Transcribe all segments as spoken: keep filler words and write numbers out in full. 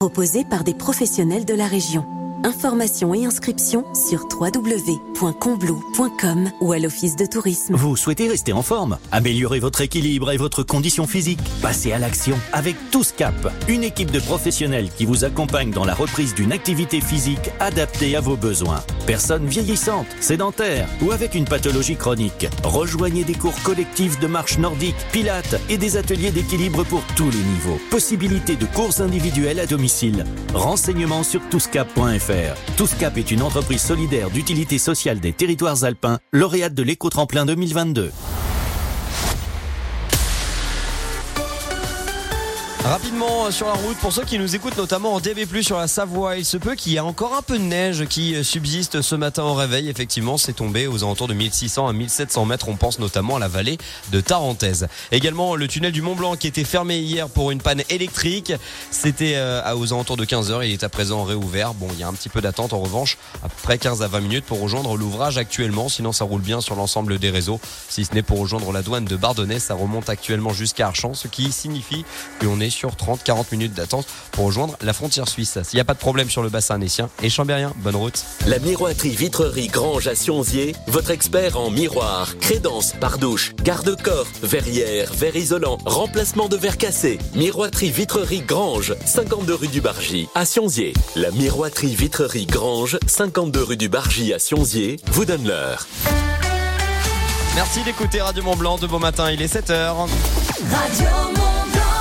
proposé par des professionnels de la région. Informations et inscriptions sur w w w point combloux point com ou à l'office de tourisme. Vous souhaitez rester en forme, améliorer votre équilibre et votre condition physique? Passez à l'action avec TousCap, une équipe de professionnels qui vous accompagne dans la reprise d'une activité physique adaptée à vos besoins. Personnes vieillissantes, sédentaires ou avec une pathologie chronique. Rejoignez des cours collectifs de marche nordique, pilates et des ateliers d'équilibre pour tous les niveaux. Possibilité de cours individuels à domicile. Renseignements sur touscap point f r. TousCap est une entreprise solidaire d'utilité sociale des territoires alpins, lauréate de l'éco-tremplin deux mille vingt-deux. Rapidement sur la route, pour ceux qui nous écoutent notamment en D A B plus, sur la Savoie, il se peut qu'il y ait encore un peu de neige qui subsiste ce matin au réveil. Effectivement, c'est tombé aux alentours de mille six cents à mille sept cents mètres. On pense notamment à la vallée de Tarentaise. Également, le tunnel du Mont Blanc qui était fermé hier pour une panne électrique. C'était euh, aux alentours de quinze heures. Il est à présent réouvert. Bon, il y a un petit peu d'attente en revanche, à peu près quinze à vingt minutes pour rejoindre l'ouvrage actuellement. Sinon, ça roule bien sur l'ensemble des réseaux. Si ce n'est pour rejoindre la douane de Bardonnay, ça remonte actuellement jusqu'à Archamps, ce qui signifie qu'on est sur trente à quarante minutes d'attente pour rejoindre la frontière suisse. S'il n'y a pas de problème sur le bassin annécien et chambérien, bonne route. La miroiterie Vitrerie Grange à Sionzier, votre expert en miroir, crédence, pardouche, garde-corps, verrière, verre isolant, remplacement de verre cassé. Miroiterie Vitrerie Grange, cinquante-deux rue du Bargy à Sionzier. La miroiterie Vitrerie Grange, cinquante-deux rue du Bargy à Sionzier, vous donne l'heure. Merci d'écouter Radio Mont Blanc de beau matin, il est sept heures. Radio Mont Blanc.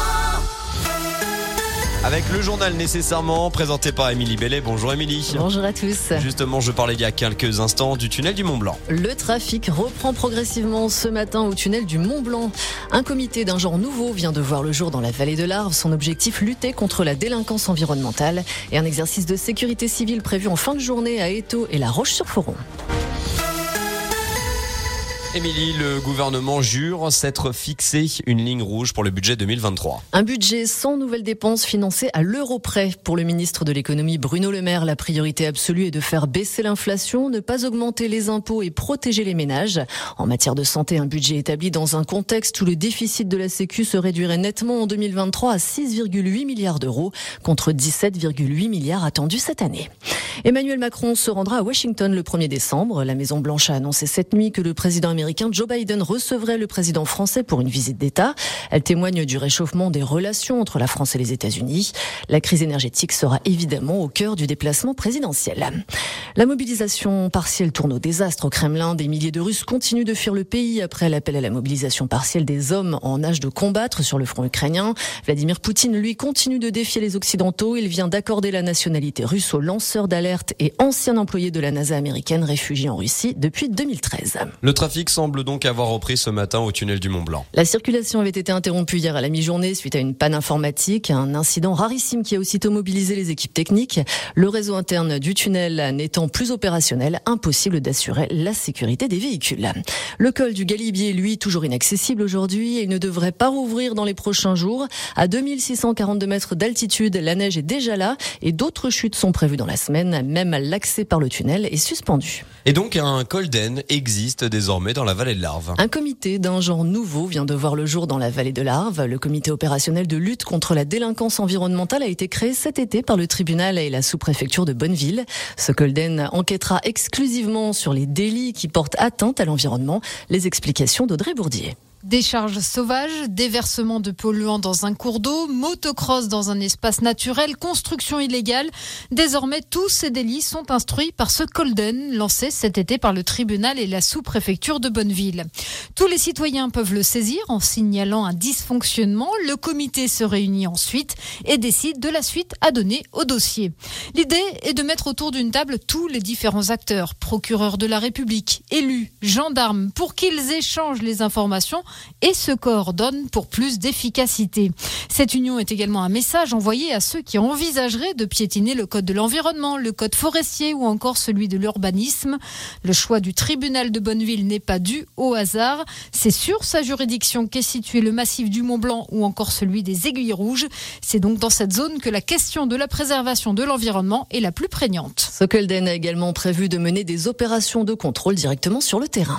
Avec le journal nécessairement présenté par Émilie Bellet. Bonjour Émilie. Bonjour à tous. Justement, je parlais il y a quelques instants du tunnel du Mont Blanc. Le trafic reprend progressivement ce matin au tunnel du Mont Blanc. Un comité d'un genre nouveau vient de voir le jour dans la vallée de l'Arve. Son objectif, lutter contre la délinquance environnementale, et un exercice de sécurité civile prévu en fin de journée à Étaux et La Roche-sur-Foron. Émilie, le gouvernement jure s'être fixé une ligne rouge pour le budget deux mille vingt-trois. Un budget sans nouvelles dépenses financé à l'euro près. Pour le ministre de l'économie Bruno Le Maire, la priorité absolue est de faire baisser l'inflation, ne pas augmenter les impôts et protéger les ménages. En matière de santé, un budget établi dans un contexte où le déficit de la Sécu se réduirait nettement en deux mille vingt-trois à six virgule huit milliards d'euros contre dix-sept virgule huit milliards attendus cette année. Emmanuel Macron se rendra à Washington le premier décembre. La Maison-Blanche a annoncé cette nuit que le président américain Joe Biden recevrait le président français pour une visite d'État. Elle témoigne du réchauffement des relations entre la France et les États-Unis. La crise énergétique sera évidemment au cœur du déplacement présidentiel. La mobilisation partielle tourne au désastre au Kremlin. Des milliers de Russes continuent de fuir le pays après l'appel à la mobilisation partielle des hommes en âge de combattre sur le front ukrainien. Vladimir Poutine, lui, continue de défier les Occidentaux. Il vient d'accorder la nationalité russe aux lanceurs d'alerte et anciens employés de la NASA américaine réfugiés en Russie depuis deux mille treize. Le trafic semble donc avoir repris ce matin au tunnel du Mont Blanc. La circulation avait été interrompue hier à la mi-journée suite à une panne informatique, un incident rarissime qui a aussitôt mobilisé les équipes techniques. Le réseau interne du tunnel n'étant plus opérationnel, impossible d'assurer la sécurité des véhicules. Le col du Galibier, lui, toujours inaccessible aujourd'hui et ne devrait pas rouvrir dans les prochains jours. À deux mille six cent quarante-deux mètres d'altitude, la neige est déjà là et d'autres chutes sont prévues dans la semaine. Même l'accès par le tunnel est suspendu. Et donc un Colden existe désormais dans la vallée de l'Arve. Un comité d'un genre nouveau vient de voir le jour dans la vallée de l'Arve. Le comité opérationnel de lutte contre la délinquance environnementale a été créé cet été par le tribunal et la sous-préfecture de Bonneville. Ce Colden enquêtera exclusivement sur les délits qui portent atteinte à l'environnement. Les explications d'Audrey Bourdier. Décharges sauvages, déversement de polluants dans un cours d'eau, motocross dans un espace naturel, construction illégale. Désormais, tous ces délits sont instruits par ce Colden, lancé cet été par le tribunal et la sous-préfecture de Bonneville. Tous les citoyens peuvent le saisir en signalant un dysfonctionnement. Le comité se réunit ensuite et décide de la suite à donner au dossier. L'idée est de mettre autour d'une table tous les différents acteurs, procureurs de la République, élus, gendarmes, pour qu'ils échangent les informations et se coordonnent pour plus d'efficacité. Cette union est également un message envoyé à ceux qui envisageraient de piétiner le code de l'environnement, le code forestier ou encore celui de l'urbanisme. Le choix du tribunal de Bonneville n'est pas dû au hasard. C'est sur sa juridiction qu'est situé le massif du Mont Blanc ou encore celui des Aiguilles Rouges. C'est donc dans cette zone que la question de la préservation de l'environnement est la plus prégnante. Ce Colden a également prévu de mener des opérations de contrôle directement sur le terrain.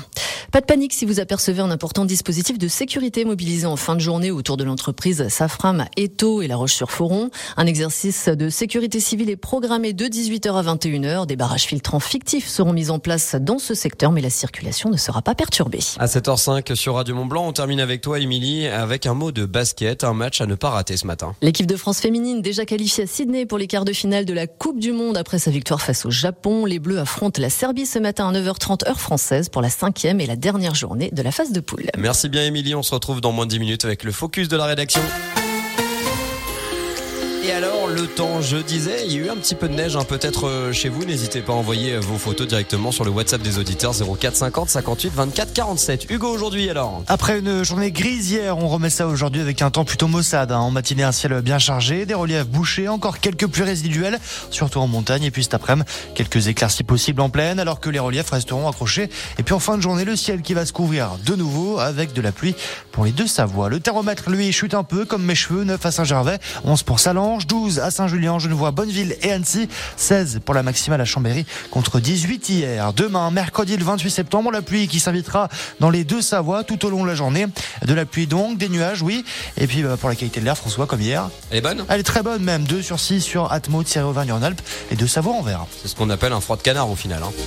Pas de panique si vous apercevez un important dispositif de sécurité mobilisé en fin de journée autour de l'entreprise Safram, Étaux et La Roche-sur-Foron. Un exercice de sécurité civile est programmé de dix-huit heures à vingt et une heures. Des barrages filtrants fictifs seront mis en place dans ce secteur, mais la circulation ne sera pas perturbée. À sept heures cinq sur Radio Mont-Blanc, on termine avec toi, Émilie, avec un mot de basket, un match à ne pas rater ce matin. L'équipe de France féminine, déjà qualifiée à Sydney pour les quarts de finale de la Coupe du Monde après sa victoire face au Japon. Les Bleus affrontent la Serbie ce matin à neuf heures trente heure française pour la cinquième et la dernière journée de la phase de poule. Merci bien, Émilie. On se retrouve dans moins de dix minutes avec le focus de la rédaction. Et alors, le temps, je disais, il y a eu un petit peu de neige, hein, peut-être chez vous. N'hésitez pas à envoyer vos photos directement sur le WhatsApp des auditeurs zéro quatre cinquante cinquante-huit vingt-quatre quarante-sept. Hugo, aujourd'hui alors. Après une journée grise hier, on remet ça aujourd'hui avec un temps plutôt maussade. Hein. En matinée, un ciel bien chargé, des reliefs bouchés, encore quelques pluies résiduelles, surtout en montagne. Et puis cet après-midi, quelques éclaircies possibles en plaine, alors que les reliefs resteront accrochés. Et puis en fin de journée, le ciel qui va se couvrir de nouveau avec de la pluie pour les deux Savoies. Le thermomètre, lui, chute un peu, comme mes cheveux, neuf à Saint-Gervais, onze pour Salange, douze à Saint-Julien, Genevois, Bonneville et Annecy, seize pour la maximale à Chambéry contre dix-huit hier. Demain, mercredi le vingt-huit septembre, la pluie qui s'invitera dans les deux Savoies tout au long de la journée. De la pluie donc, des nuages, oui. Et puis pour la qualité de l'air, François, comme hier. Elle est bonne ? Elle est très bonne même, deux sur six sur Atmo, Thierry Auvergne-en-Alpes et deux Savoie en vert. C'est ce qu'on appelle un froid de canard au final. Hein.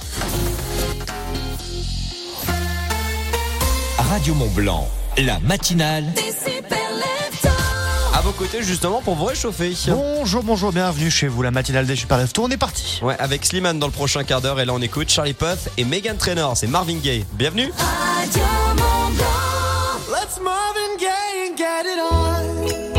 Radio Mont-Blanc, la matinale. À vos côtés justement pour vous réchauffer. Bonjour, bonjour, bienvenue chez vous, la matinale des Super Leftos. On est parti. Ouais, avec Slimane dans le prochain quart d'heure et là on écoute Charlie Puth et Meghan Trainor, c'est Marvin Gaye. Bienvenue. Radio Mont-Blanc. Let's Marvin Gaye and get it on.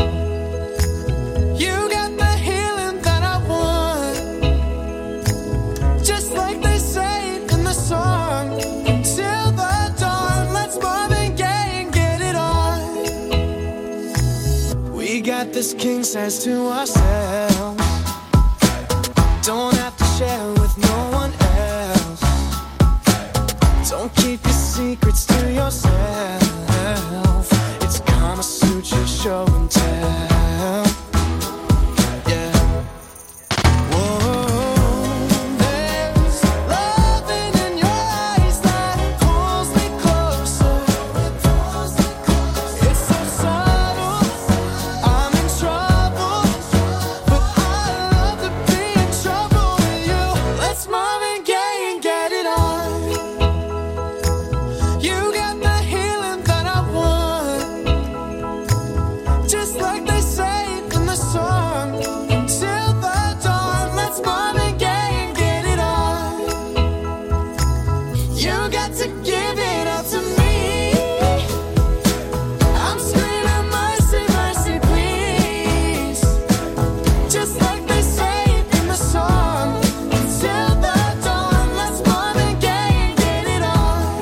You got the healing that I want. Just like they say in the song. Till the dawn, let's Marvin Gaye and get it on. We got this king size to ourselves. Don't have to share with no one else. Don't keep your secrets to yourself. It's Kama Sutra show and tell. Yeah. Whoa. There's loving in your eyes that pulls me closer. It's so subtle. I'm in trouble, but I love to be in trouble with you. Let's Marvin Gaye and get it on. You got the healing that I want. Just like they say in the song. Till the dawn, let's Marvin Gaye and get it on. You got to give it up to me. I'm screaming mercy, mercy, please. Just like they say in the song. Till the dawn, let's Marvin Gaye and get it on.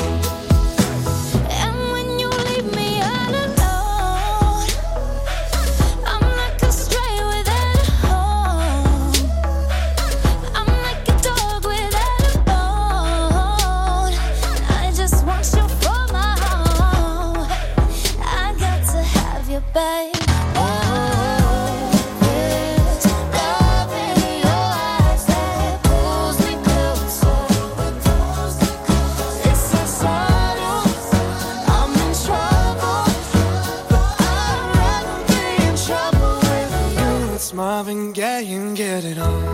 And when you leave me all alone, I'm like a stray without a home. I'm like a dog without a bone. I just want you for my home. I got to have you, babe. There's love in your eyes that pulls me closer. It's so subtle. I'm in trouble, but I'd rather be in trouble with you. It's Marvin Gaye and get it on.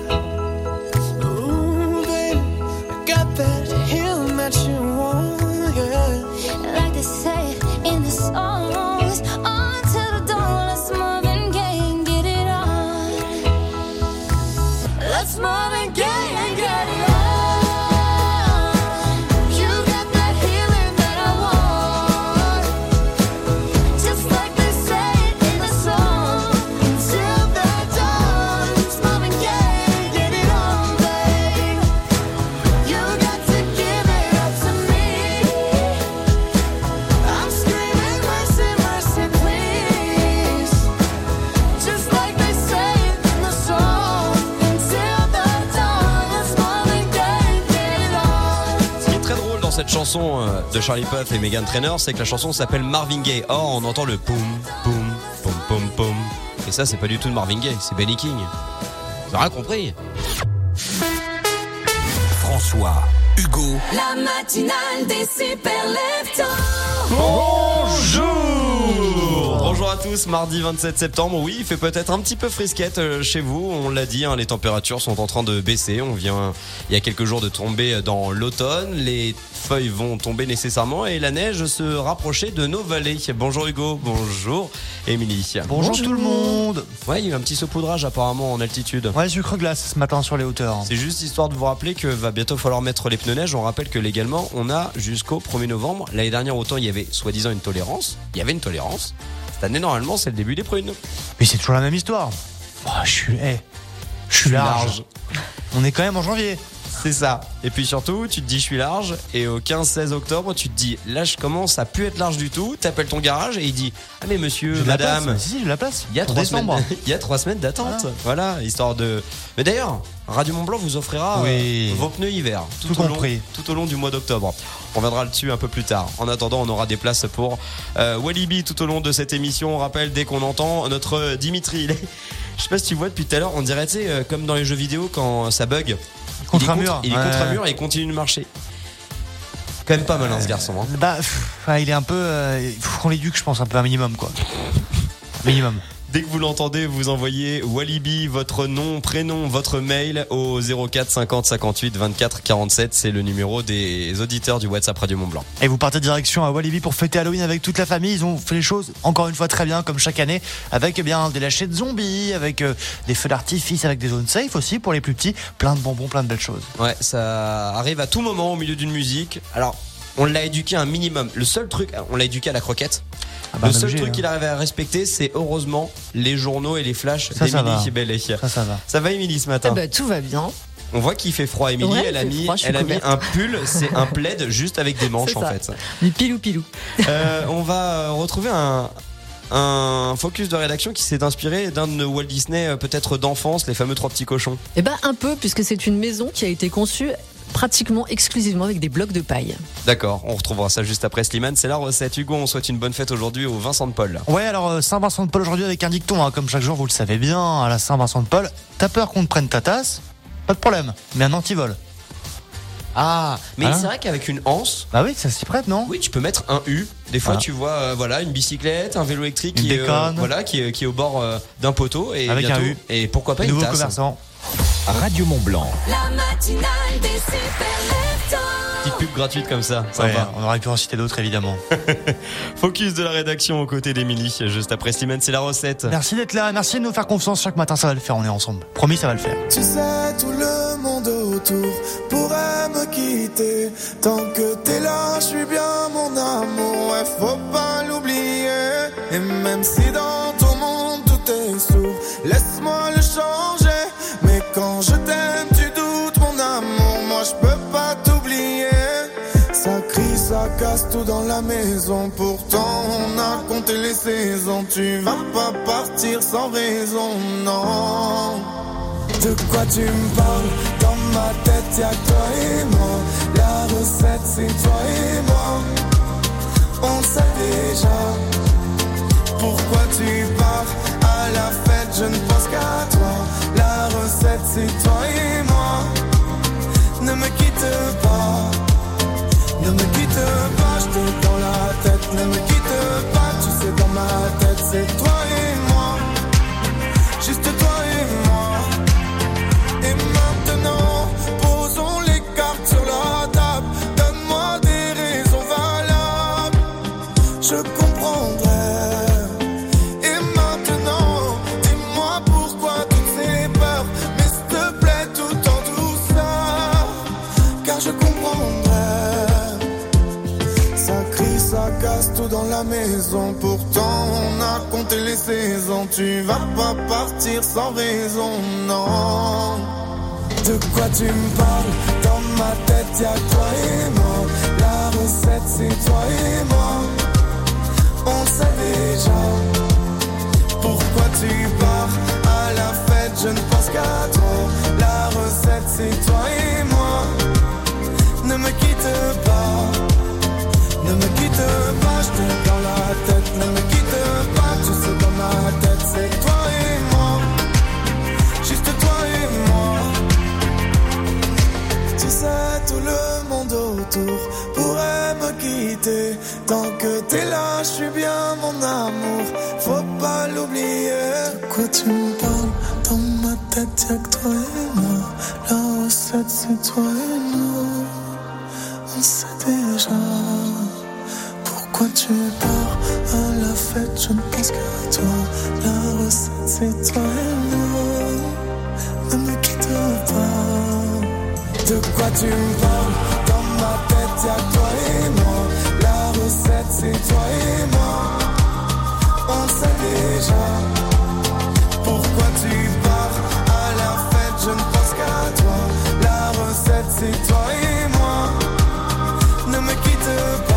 Ooh, baby, I got that healing that you want, yeah. Like they say in the songs, on to the dawn, let's Marvin Gaye and get it on. Let's Marvin Gaye and get it on. You got that healing that I want. Just like they say in the song. Till the dawn, it's Marvin Gaye and get it on, babe. You got to give it up to me. I'm screaming mercy, mercy, please. Just like they say in the song. Till the dawn, let's Marvin Gaye and get it on. Ce qui est très drôle dans cette chanson euh, de Charlie Puth et Meghan Trainor, c'est que la chanson s'appelle Marvin Gaye. Or, on entend le poum, poum, poum, poum, poum. Et ça, c'est pas du tout de Marvin Gaye, c'est Benny King. Vous avez rien compris? François, Hugo. La matinale des super leftos. Bonjour Bonjour à tous, mardi vingt-sept septembre. Oui, il fait peut-être un petit peu frisquette euh, chez vous, on l'a dit, hein, les températures sont en train de baisser. On vient, il y a quelques jours, de tomber dans l'automne. Les feuilles vont tomber nécessairement et la neige se rapprocher de nos vallées. Bonjour Hugo, bonjour Émilie. Bonjour, Bonjour tout le monde. Ouais, il y a eu un petit saupoudrage apparemment en altitude. Ouais, sucre glace ce matin sur les hauteurs. C'est juste histoire de vous rappeler que va bientôt falloir mettre les pneus neige. On rappelle que légalement, on a jusqu'au premier novembre. L'année dernière, autant il y avait soi-disant une tolérance. Il y avait une tolérance. Cette année, normalement, c'est le début des prunes. Mais c'est toujours la même histoire. Oh, je suis, hey, je suis large. large. On est quand même en janvier. C'est ça. Et puis surtout, tu te dis je suis large. Et au quinze seize octobre, tu te dis là, je commence à plus être large du tout. T'appelles ton garage et il dit ah mais monsieur, j'ai madame, la place. Si, j'ai la place. Il y a trois semaines. Il y a trois semaines d'attente. Voilà. voilà, histoire de. Mais d'ailleurs, Radio Mont Blanc vous offrira oui. euh, vos pneus hiver tout, tout, au long, tout au long du mois d'octobre. On viendra dessus un peu plus tard. En attendant, on aura des places pour euh, Walibi tout au long de cette émission. On rappelle dès qu'on entend notre Dimitri. Il est... Je sais pas si tu vois depuis tout à l'heure, on dirait tu sais euh, comme dans les jeux vidéo quand ça bug. Contre il un mur. Il est ouais. contre un mur et il continue de marcher. Quand même pas malin ce garçon. Hein. Bah, pff, il est un peu. Euh, il faut qu'on l'éduque, je pense, un peu un minimum quoi. Minimum. Dès que vous l'entendez, vous envoyez Walibi, votre nom, prénom, votre mail au zéro quatre cinquante cinquante-huit vingt-quatre quarante-sept. C'est le numéro des auditeurs du WhatsApp Radio Mont Blanc. Et vous partez direction à Walibi pour fêter Halloween avec toute la famille. Ils ont fait les choses encore une fois très bien, comme chaque année, avec eh bien des lâchers de zombies, avec euh, des feux d'artifice, avec des zones safe aussi pour les plus petits. Plein de bonbons, plein de belles choses. Ouais, ça arrive à tout moment au milieu d'une musique. Alors, on l'a éduqué un minimum. Le seul truc, on l'a éduqué à la croquette. Ah bah, le seul obligé, truc hein. qu'il arrive à respecter, c'est heureusement les journaux et les flashs d'Émilie Bellet. Ça, ça va. Ça va, Émilie, ce matin? Eh bah, tout va bien. On voit qu'il fait froid. Émilie, ouais, elle a mis, froid, elle a mis un pull, c'est un plaid juste avec des manches en fait. Du pilou pilou. Euh, on va retrouver un. Un focus de rédaction qui s'est inspiré d'un de Walt Disney, peut-être d'enfance, les fameux Trois Petits Cochons. Eh ben un peu, puisque c'est une maison qui a été conçue pratiquement exclusivement avec des blocs de paille. D'accord, on retrouvera ça juste après Slimane. C'est la recette. Hugo, on souhaite une bonne fête aujourd'hui au Vincent de Paul. Ouais, alors Saint-Vincent de Paul aujourd'hui avec un dicton, hein, comme chaque jour vous le savez bien, à la Saint-Vincent de Paul. T'as peur qu'on te prenne ta tasse? Pas de problème, mais un antivol. Ah, mais hein? C'est vrai qu'avec une anse. Bah oui, ça s'y prête, non? Oui, tu peux mettre un U. Des fois, ah. tu vois, euh, voilà, une bicyclette, un vélo électrique une qui, est, euh, voilà, qui, est, qui est au bord euh, d'un poteau et avec bientôt, un U. Et pourquoi pas une nouveau tasse. Commerçant. Radio Mont Blanc. La matinale des super leftos. Petite pub gratuite comme ça. ça ouais, va. On aurait pu en citer d'autres évidemment. Focus de la rédaction aux côtés d'Émilie. Juste après Slimane, c'est la recette. Merci d'être là, merci de nous faire confiance chaque matin. Ça va le faire, on est ensemble. Promis, ça va le faire. Tu sais, tout le monde autour pourrait me quitter. Tant que t'es là, je suis bien mon amour. Ouais, faut pas l'oublier. Et même si dans ton monde tout est sourd, laisse-moi le changer. Mais quand je t'aime, tu doutes mon amour. Moi, je peux pas t'oublier. Ça crie, ça casse tout dans la maison. Pourtant, on a compté les saisons. Tu vas pas partir sans raison, non. De quoi tu me parles? Dans ma tête, y'a toi et moi. La recette, c'est toi et moi. On le sait déjà. Pourquoi tu pars? À la fête, je ne pense qu'à toi. La recette, c'est toi et moi. Ne me quitte pas. Ne me quitte pas, je t'ai dans la tête. Ne me quitte pas, tu sais dans ma tête, c'est toi et moi. Juste toi et moi. Et maintenant, posons les cartes sur la table. Donne-moi des raisons valables. Je comprendrai. Et maintenant, dis-moi pourquoi toutes ces peurs. Mais s'il te plaît, tout en douceur. Car je comprendrai. Ça crie, ça casse tout dans la maison. Pourtant, on a compté les saisons. Tu vas pas partir sans raison, non. De quoi tu me parles? Dans ma tête, y'a toi et moi. La recette, c'est toi et moi. On sait déjà. Pourquoi tu pars? À la fête, je ne pense qu'à toi. La recette, c'est toi et moi. Ne me quitte pas. Ne me quitte pas, je t'ai dans la tête. Ne me quitte pas, tu sais dans ma tête. C'est toi et moi. Juste toi et moi. Tu sais, tout le monde autour pourrait me quitter. Tant que t'es là, je suis bien mon amour, faut pas l'oublier. De quoi tu me parles? Dans ma tête y'a que toi et moi. La recette c'est toi et moi. On sait déjà. Pourquoi tu pars à la fête? Je ne pense qu'à toi. La recette c'est toi et moi. Ne me quitte pas. De quoi tu me parles? Dans ma tête y'a que toi et moi. La recette c'est toi et moi. On sait déjà. Pourquoi tu pars à la fête? Je ne pense qu'à toi. La recette c'est toi et moi. Ne me quitte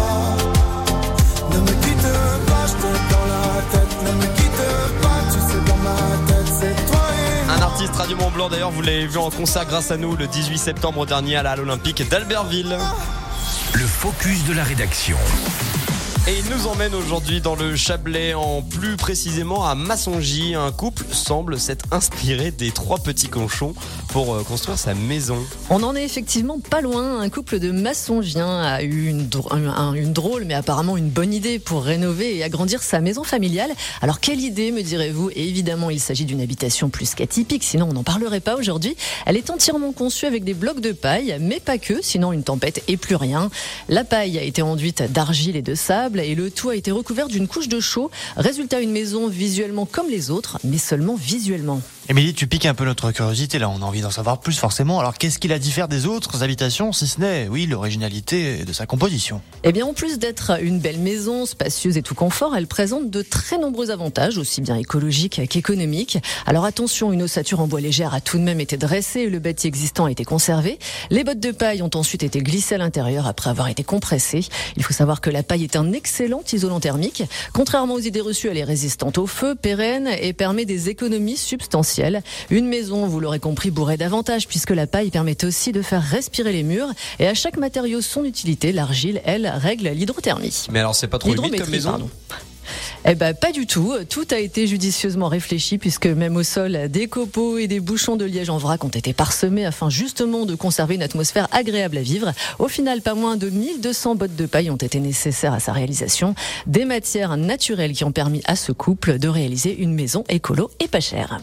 pas. Ne me quitte pas, je te dans la tête. Ne me quitte pas, tu sais dans ma tête c'est toi et moi. Un artiste Radio Mont Blanc d'ailleurs, vous l'avez vu en concert grâce à nous le dix-huit septembre dernier à la Halle Olympique d'Albertville. Le focus de la rédaction. Et il nous emmène aujourd'hui dans le Chablais, en plus précisément à Massongy. Un couple semble s'être inspiré des trois petits cochons pour construire sa maison. On en est effectivement pas loin. Un couple de Massongiens a eu une, dr- une drôle mais apparemment une bonne idée pour rénover et agrandir sa maison familiale. Alors quelle idée, me direz-vous? Et évidemment, il s'agit d'une habitation plus qu'atypique, sinon on n'en parlerait pas aujourd'hui. Elle est entièrement conçue avec des blocs de paille, mais pas que, sinon une tempête et plus rien. La paille a été enduite d'argile et de sable et le tout a été recouvert d'une couche de chaux. Résultat, une maison visuellement comme les autres, mais seulement visuellement. Émilie, tu piques un peu notre curiosité là, on a envie d'en savoir plus forcément. Alors qu'est-ce qui la diffère des autres habitations, si ce n'est, oui, l'originalité de sa composition? Eh bien, en plus d'être une belle maison, spacieuse et tout confort, elle présente de très nombreux avantages, aussi bien écologiques qu'économiques. Alors attention, une ossature en bois légère a tout de même été dressée et le bâti existant a été conservé. Les bottes de paille ont ensuite été glissées à l'intérieur après avoir été compressées. Il faut savoir que la paille est un excellent isolant thermique. Contrairement aux idées reçues, elle est résistante au feu, pérenne et permet des économies substantielles. Une maison, vous l'aurez compris, bourrée d'avantages puisque la paille permet aussi de faire respirer les murs et à chaque matériau son utilité. L'argile, elle, règle l'hydrothermie. Mais alors c'est pas trop humide comme maison? Pardon. Eh ben, pas du tout. Tout a été judicieusement réfléchi puisque même au sol, des copeaux et des bouchons de liège en vrac ont été parsemés afin justement de conserver une atmosphère agréable à vivre. Au final, pas moins de mille deux cents bottes de paille ont été nécessaires à sa réalisation. Des matières naturelles qui ont permis à ce couple de réaliser une maison écolo et pas chère.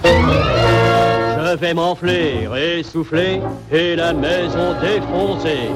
Je vais m'enfler, essouffler et la maison défoncer.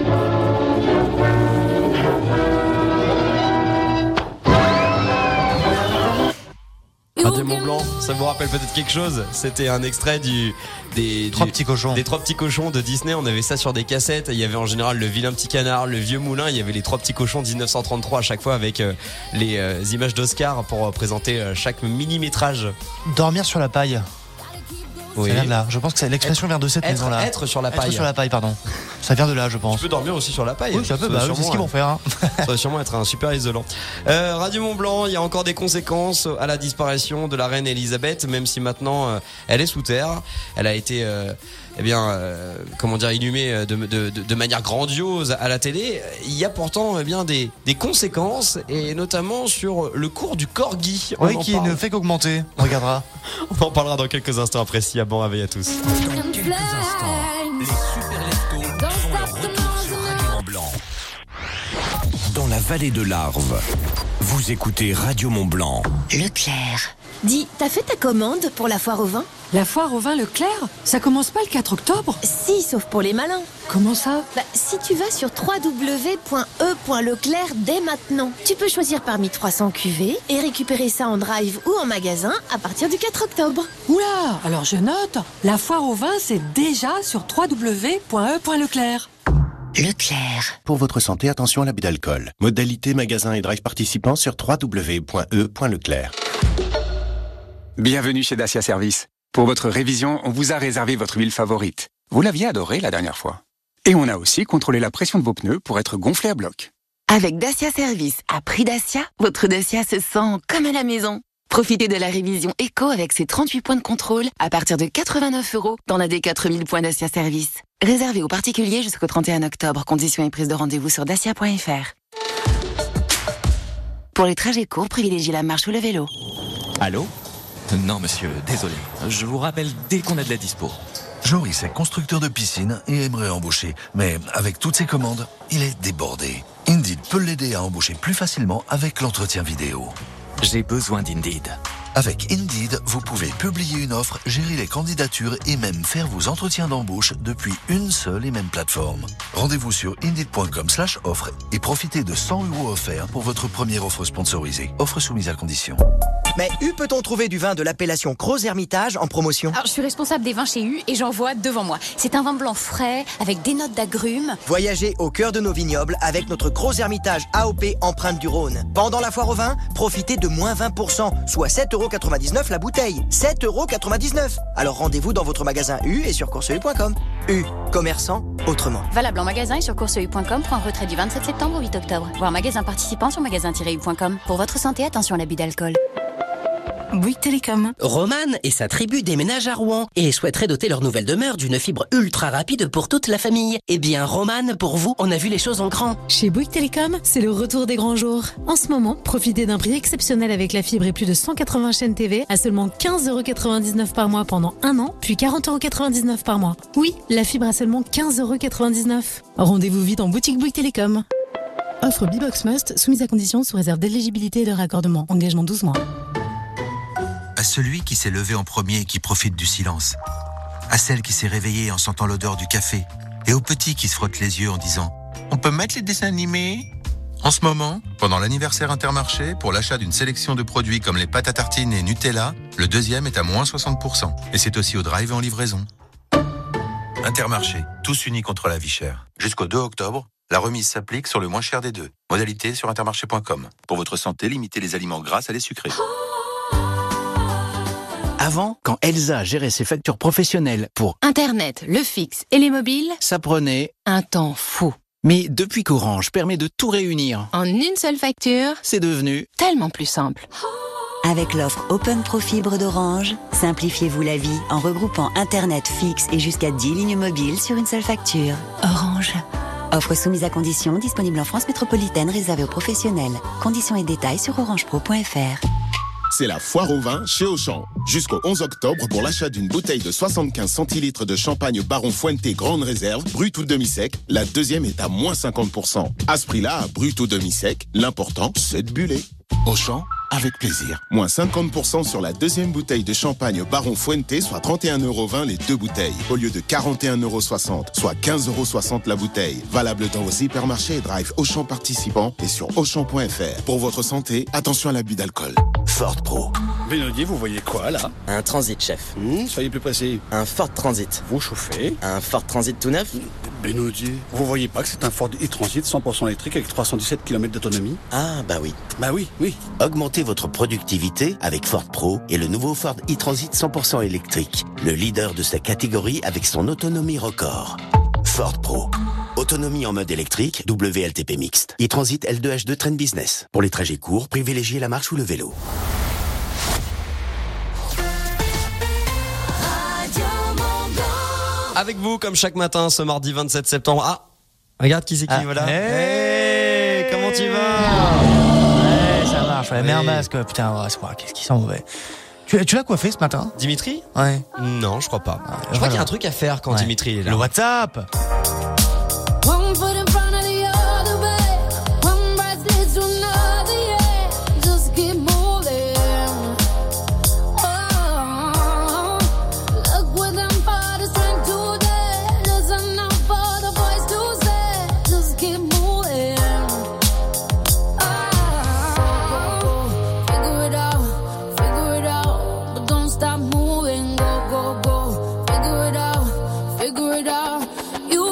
Radio Mont Blanc, ça vous rappelle peut-être quelque chose? C'était un extrait du des Trois du, petits cochons. Des trois petits cochons de Disney. On avait ça sur des cassettes. Il y avait en général le vilain petit canard, le vieux moulin. Il y avait les trois petits cochons dix-neuf cent trente-trois à chaque fois avec euh, les euh, images d'Oscar pour euh, présenter euh, chaque millimétrage. Dormir sur la paille. Oui. Ça vient de là. Je pense que c'est- l'expression vient de cette Être, maison-là. être sur la Être paille. sur la paille, pardon. Ça vient de là, je pense. Tu peux dormir aussi sur la paille. Oui, ça peut, va bah, sûrement, c'est ce qu'ils vont faire. Hein. Ça va sûrement être un super isolant. Euh, Radio Mont Blanc, il y a encore des conséquences à la disparition de la reine Elisabeth, même si maintenant euh, elle est sous terre. Elle a été, euh, eh bien, euh, comment dire, inhumée de, de, de, de manière grandiose à la télé. Il y a pourtant eh bien des, des conséquences, et notamment sur le cours du corgi. On Oui, en qui parle. ne fait qu'augmenter. On regardera. On en parlera dans quelques instants après. Si, bon réveil à tous. Dans quelques instants, les super leftos font leur retour sur Radio Mont Blanc. Dans la vallée de l'Arve, vous écoutez Radio Mont Blanc. Leclerc. Dis, t'as fait ta commande pour la foire au vin? La foire au vin Leclerc? Ça commence pas le quatre octobre? Si, sauf pour les malins. Comment ça? Bah, si tu vas sur w w w point e point leclerc dès maintenant, tu peux choisir parmi trois cents cuvées et récupérer ça en drive ou en magasin à partir du quatre octobre. Oula, alors je note. La foire au vin, c'est déjà sur w w w point e point leclerc. Leclerc. Pour votre santé, attention à l'abus d'alcool. Modalité magasin et drive participants sur w w w point e point leclerc. Bienvenue chez Dacia Service. Pour votre révision, on vous a réservé votre huile favorite. Vous l'aviez adorée la dernière fois. Et on a aussi contrôlé la pression de vos pneus pour être gonflé à bloc. Avec Dacia Service à prix Dacia, votre Dacia se sent comme à la maison. Profitez de la révision éco avec ses trente-huit points de contrôle à partir de quatre-vingt-neuf euros dans la D quatre mille points Dacia Service. Réservé aux particuliers jusqu'au trente et un octobre. Conditions et prise de rendez-vous sur dacia point f r. Pour les trajets courts, privilégiez la marche ou le vélo. Allô ? Non, monsieur, désolé. Je vous rappelle dès qu'on a de la dispo. Joris est constructeur de piscine et aimerait embaucher, mais avec toutes ses commandes, il est débordé. Indeed peut l'aider à embaucher plus facilement avec l'entretien vidéo. J'ai besoin d'Indeed. Avec Indeed, vous pouvez publier une offre, gérer les candidatures et même faire vos entretiens d'embauche depuis une seule et même plateforme. Rendez-vous sur indeed point com slash offre et profitez de cent euros offerts pour votre première offre sponsorisée. Offre soumise à condition. Mais où peut-on trouver du vin de l'appellation Gros Hermitage en promotion? Alors, je suis responsable des vins chez U et j'en vois devant moi. C'est un vin blanc frais avec des notes d'agrumes. Voyagez au cœur de nos vignobles avec notre Gros Hermitage A O P empreinte du Rhône. Pendant la foire au vin, profitez de moins vingt pour cent, soit sept euros quatre-vingt-dix-neuf la bouteille. sept euros quatre-vingt-dix-neuf. Alors rendez-vous dans votre magasin U et sur course u point com. U, commerçant autrement. Valable en magasin et sur course u point com pour un retrait du vingt-sept septembre au huit octobre. Voir magasin participant sur magasin tiret u point com. Pour votre santé, attention à l'abus d'alcool. Bouygues Télécom. Roman et sa tribu déménagent à Rouen et souhaiteraient doter leur nouvelle demeure d'une fibre ultra rapide pour toute la famille. Eh bien, Roman, pour vous, on a vu les choses en grand. Chez Bouygues Télécom, c'est le retour des grands jours. En ce moment, profitez d'un prix exceptionnel avec la fibre et plus de cent quatre-vingts chaînes T V à seulement quinze euros quatre-vingt-dix-neuf par mois pendant un an, puis quarante euros quatre-vingt-dix-neuf par mois. Oui, la fibre à seulement quinze euros quatre-vingt-dix-neuf. Rendez-vous vite en boutique Bouygues Télécom. Offre B-Box Must, soumise à condition sous réserve d'éligibilité et de raccordement. Engagement douze mois. À celui qui s'est levé en premier et qui profite du silence. À celle qui s'est réveillée en sentant l'odeur du café. Et au petit qui se frotte les yeux en disant « On peut mettre les dessins animés ?» En ce moment, pendant l'anniversaire Intermarché, pour l'achat d'une sélection de produits comme les pâtes à tartines et Nutella, le deuxième est à moins soixante pour cent. Et c'est aussi au drive et en livraison. Intermarché, tous unis contre la vie chère. Jusqu'au deux octobre, la remise s'applique sur le moins cher des deux. Modalité sur intermarché point com. Pour votre santé, limitez les aliments gras à les sucrés. Avant, quand Elsa gérait ses factures professionnelles pour Internet, le fixe et les mobiles, ça prenait un temps fou. Mais depuis qu'Orange permet de tout réunir en une seule facture, c'est devenu tellement plus simple. Avec l'offre Open Pro Fibre d'Orange, simplifiez-vous la vie en regroupant Internet fixe et jusqu'à dix lignes mobiles sur une seule facture. Orange. Offre soumise à condition, disponible en France métropolitaine, réservée aux professionnels. Conditions et détails sur orange pro point f r. C'est la foire au vin chez Auchan. Jusqu'au onze octobre, pour l'achat d'une bouteille de soixante-quinze centilitres de champagne Baron Fuente Grande Réserve, brut ou demi-sec, la deuxième est à moins cinquante pour cent. À ce prix-là, brut ou demi-sec, l'important, c'est de buller. Auchan, avec plaisir. Moins cinquante pour cent sur la deuxième bouteille de champagne Baron Fuente, soit trente et un euros vingt les deux bouteilles, au lieu de quarante et un euros soixante, soit quinze euros soixante la bouteille. Valable dans vos hypermarchés et drive Auchan participants et sur auchan point f r. Pour votre santé, attention à l'abus d'alcool. Ford Pro. Benodier, vous voyez quoi là? Un Transit, chef. Mmh, soyez plus précis. Un Ford Transit. Vous chauffez? Un Ford Transit tout neuf? Benodier, vous voyez pas que c'est un Ford e-Transit cent pour cent électrique avec trois cent dix-sept kilomètres d'autonomie? Ah bah oui. Bah oui, oui. Augmentez votre productivité avec Ford Pro et le nouveau Ford e-Transit cent pour cent électrique. Le leader de sa catégorie avec son autonomie record. Ford Pro. Autonomie en mode électrique, W L T P mixte. E-Transit L deux H deux Train Business. Pour les trajets courts, privilégiez la marche ou le vélo. Avec vous, comme chaque matin, ce mardi vingt-sept septembre. Ah, regarde qui c'est qui, ah, voilà. Hey, hey, comment tu vas? Ouais, ça marche. Ouais, mets un masque. Putain, ouais, c'est quoi? Qu'est-ce qu'ils sont mauvais. Tu, tu l'as coiffé ce matin? Dimitri? Ouais. Non, je crois pas. Ouais, je crois voilà. qu'il y a un truc à faire quand ouais. Dimitri est là. Le WhatsApp. You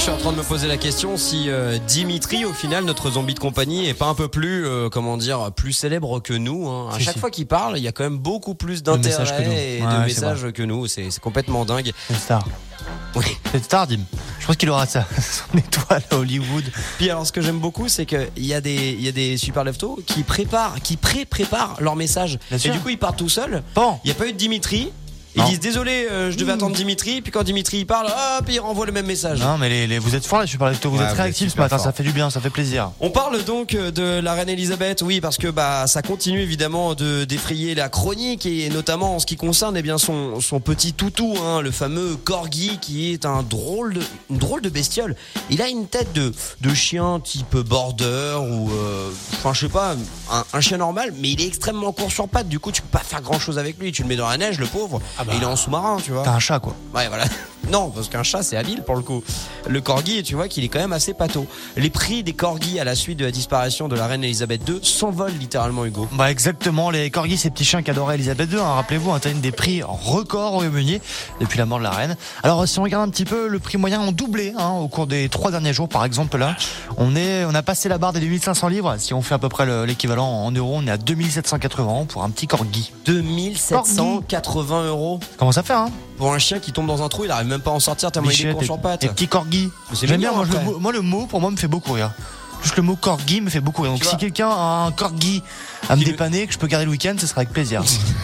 suis en train de me poser la question si euh, Dimitri, au final, notre zombie de compagnie, est pas un peu plus, euh, comment dire, plus célèbre que nous. Hein. À Si, chaque si. fois qu'il parle, il y a quand même beaucoup plus De messages que nous. d'intérêt et Ouais, de c'est messages vrai. que nous. C'est, c'est complètement dingue. C'est une star. Oui. C'est une star, Dim. Je pense qu'il aura ça, son étoile à Hollywood. Puis alors, ce que j'aime beaucoup, c'est qu'il y a des, il y a des super leftos qui préparent, qui pré-préparent leur message. Bien Et sûr. du coup, ils partent tout seuls. Bon. Il n'y a pas eu de Dimitri. Ils Non. disent désolé, euh, je devais attendre Dimitri. Puis quand Dimitri il parle, hop, il renvoie le même message. Non, mais les, les- vous êtes forts, les super lecteurs. Vous Ouais, êtes vous réactifs êtes ce super matin. Ça forts. fait du bien, ça fait plaisir. On parle donc de la reine Elisabeth, oui, parce que bah ça continue évidemment de défrayer la chronique et notamment en ce qui concerne eh bien son son petit toutou, hein, le fameux corgi qui est un drôle de une drôle de bestiole. Il a une tête de de chien type border ou euh, enfin je sais pas un, un chien normal, mais il est extrêmement court sur pattes. Du coup, tu peux pas faire grand chose avec lui. Tu le mets dans la neige, le pauvre. Ah bah. Et il est en sous-marin, tu vois. T'as un chat, quoi. Ouais, voilà. Non, parce qu'un chat, c'est habile pour le coup. Le corgi, tu vois qu'il est quand même assez pâteau. Les prix des corgis à la suite de la disparition de la reine Elisabeth deux s'envolent littéralement, Hugo. Bah exactement, les corgis, ces petits chiens qu'adorait Elisabeth deux, hein, rappelez-vous, atteignent des prix records au Royaume-Uni depuis la mort de la reine. Alors si on regarde un petit peu, le prix moyen ont doublé hein, au cours des trois derniers jours, par exemple là, on est, on a passé la barre des deux mille cinq cents livres. Si on fait à peu près le- l'équivalent en euros, on est à deux mille sept cent quatre-vingts pour un petit corgi. deux mille sept cent quatre-vingts euros. Comment ça fait hein? Pour un chien qui tombe dans un trou, il arrive même pas à en sortir tellement il est Michel, court tes- sur pattes. tes petits corgis. Mais c'est J'aime mignon, bien, moi, je- après. le mot- moi le mot pour moi me fait beaucoup rire. Juste le mot corgi me fait beaucoup rire. Donc Tu si vois. quelqu'un a un corgi à me Qui- dépanner, que je peux garder le week-end, ce sera avec plaisir.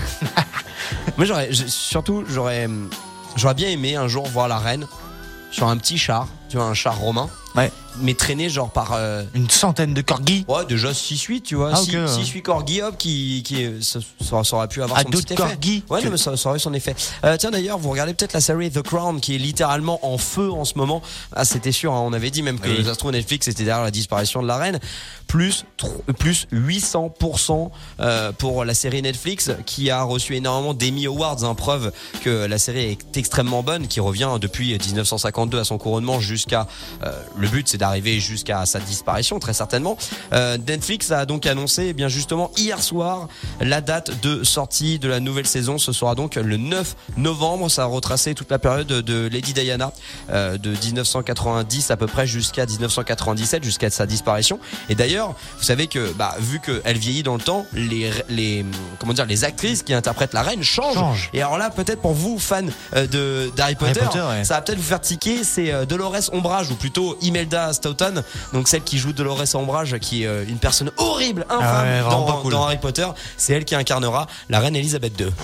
Moi, j'aurais, je- surtout, j'aurais, j'aurais bien aimé un jour voir la reine sur un petit char, tu vois, un char romain. Ouais. Mais traîné genre par euh, une centaine de corgis. Ouais, déjà six huit, tu vois. Ah, six ok. huit corgis, hop, qui, qui ça, ça- ça aurait pu avoir Ah, son petit d'autres effet. corgis. Ouais, non, mais ça, ça aurait eu son effet. Euh, tiens, d'ailleurs, vous regardez peut-être la série The Crown qui est littéralement en feu en ce moment. Ah, c'était sûr, hein, on avait dit même que Oui. les astros Netflix était derrière la disparition de la reine. Plus, tro- plus huit cents pour cent euh, pour la série Netflix qui a reçu énormément d'Emmy Awards, hein, preuve que la série est extrêmement bonne, qui revient depuis dix-neuf cent cinquante-deux à son couronnement jusqu'à euh, le but c'est d'arriver jusqu'à sa disparition très certainement. Euh, Netflix a donc annoncé eh bien justement hier soir la date de sortie de la nouvelle saison. Ce sera donc le neuf novembre. Ça a retracé toute la période de Lady Diana euh, de dix-neuf cent quatre-vingt-dix à peu près jusqu'à dix-neuf cent quatre-vingt-dixsept, jusqu'à sa disparition. Et d'ailleurs, vous savez que bah, vu qu'elle vieillit dans le temps, les, les comment dire les actrices qui interprètent la reine changent. Change. Et alors là, peut-être pour vous fans euh, de d'Harry Potter, Potter, ouais. ça va peut-être vous faire tiquer. C'est euh, Dolores Ombrage ou plutôt Imelda Staunton, donc celle qui joue Dolores Ombrage, qui est euh, une personne horrible, infâme Ah ouais, vraiment dans, pas cool. dans Harry Potter. C'est elle qui incarnera la reine Elisabeth deux.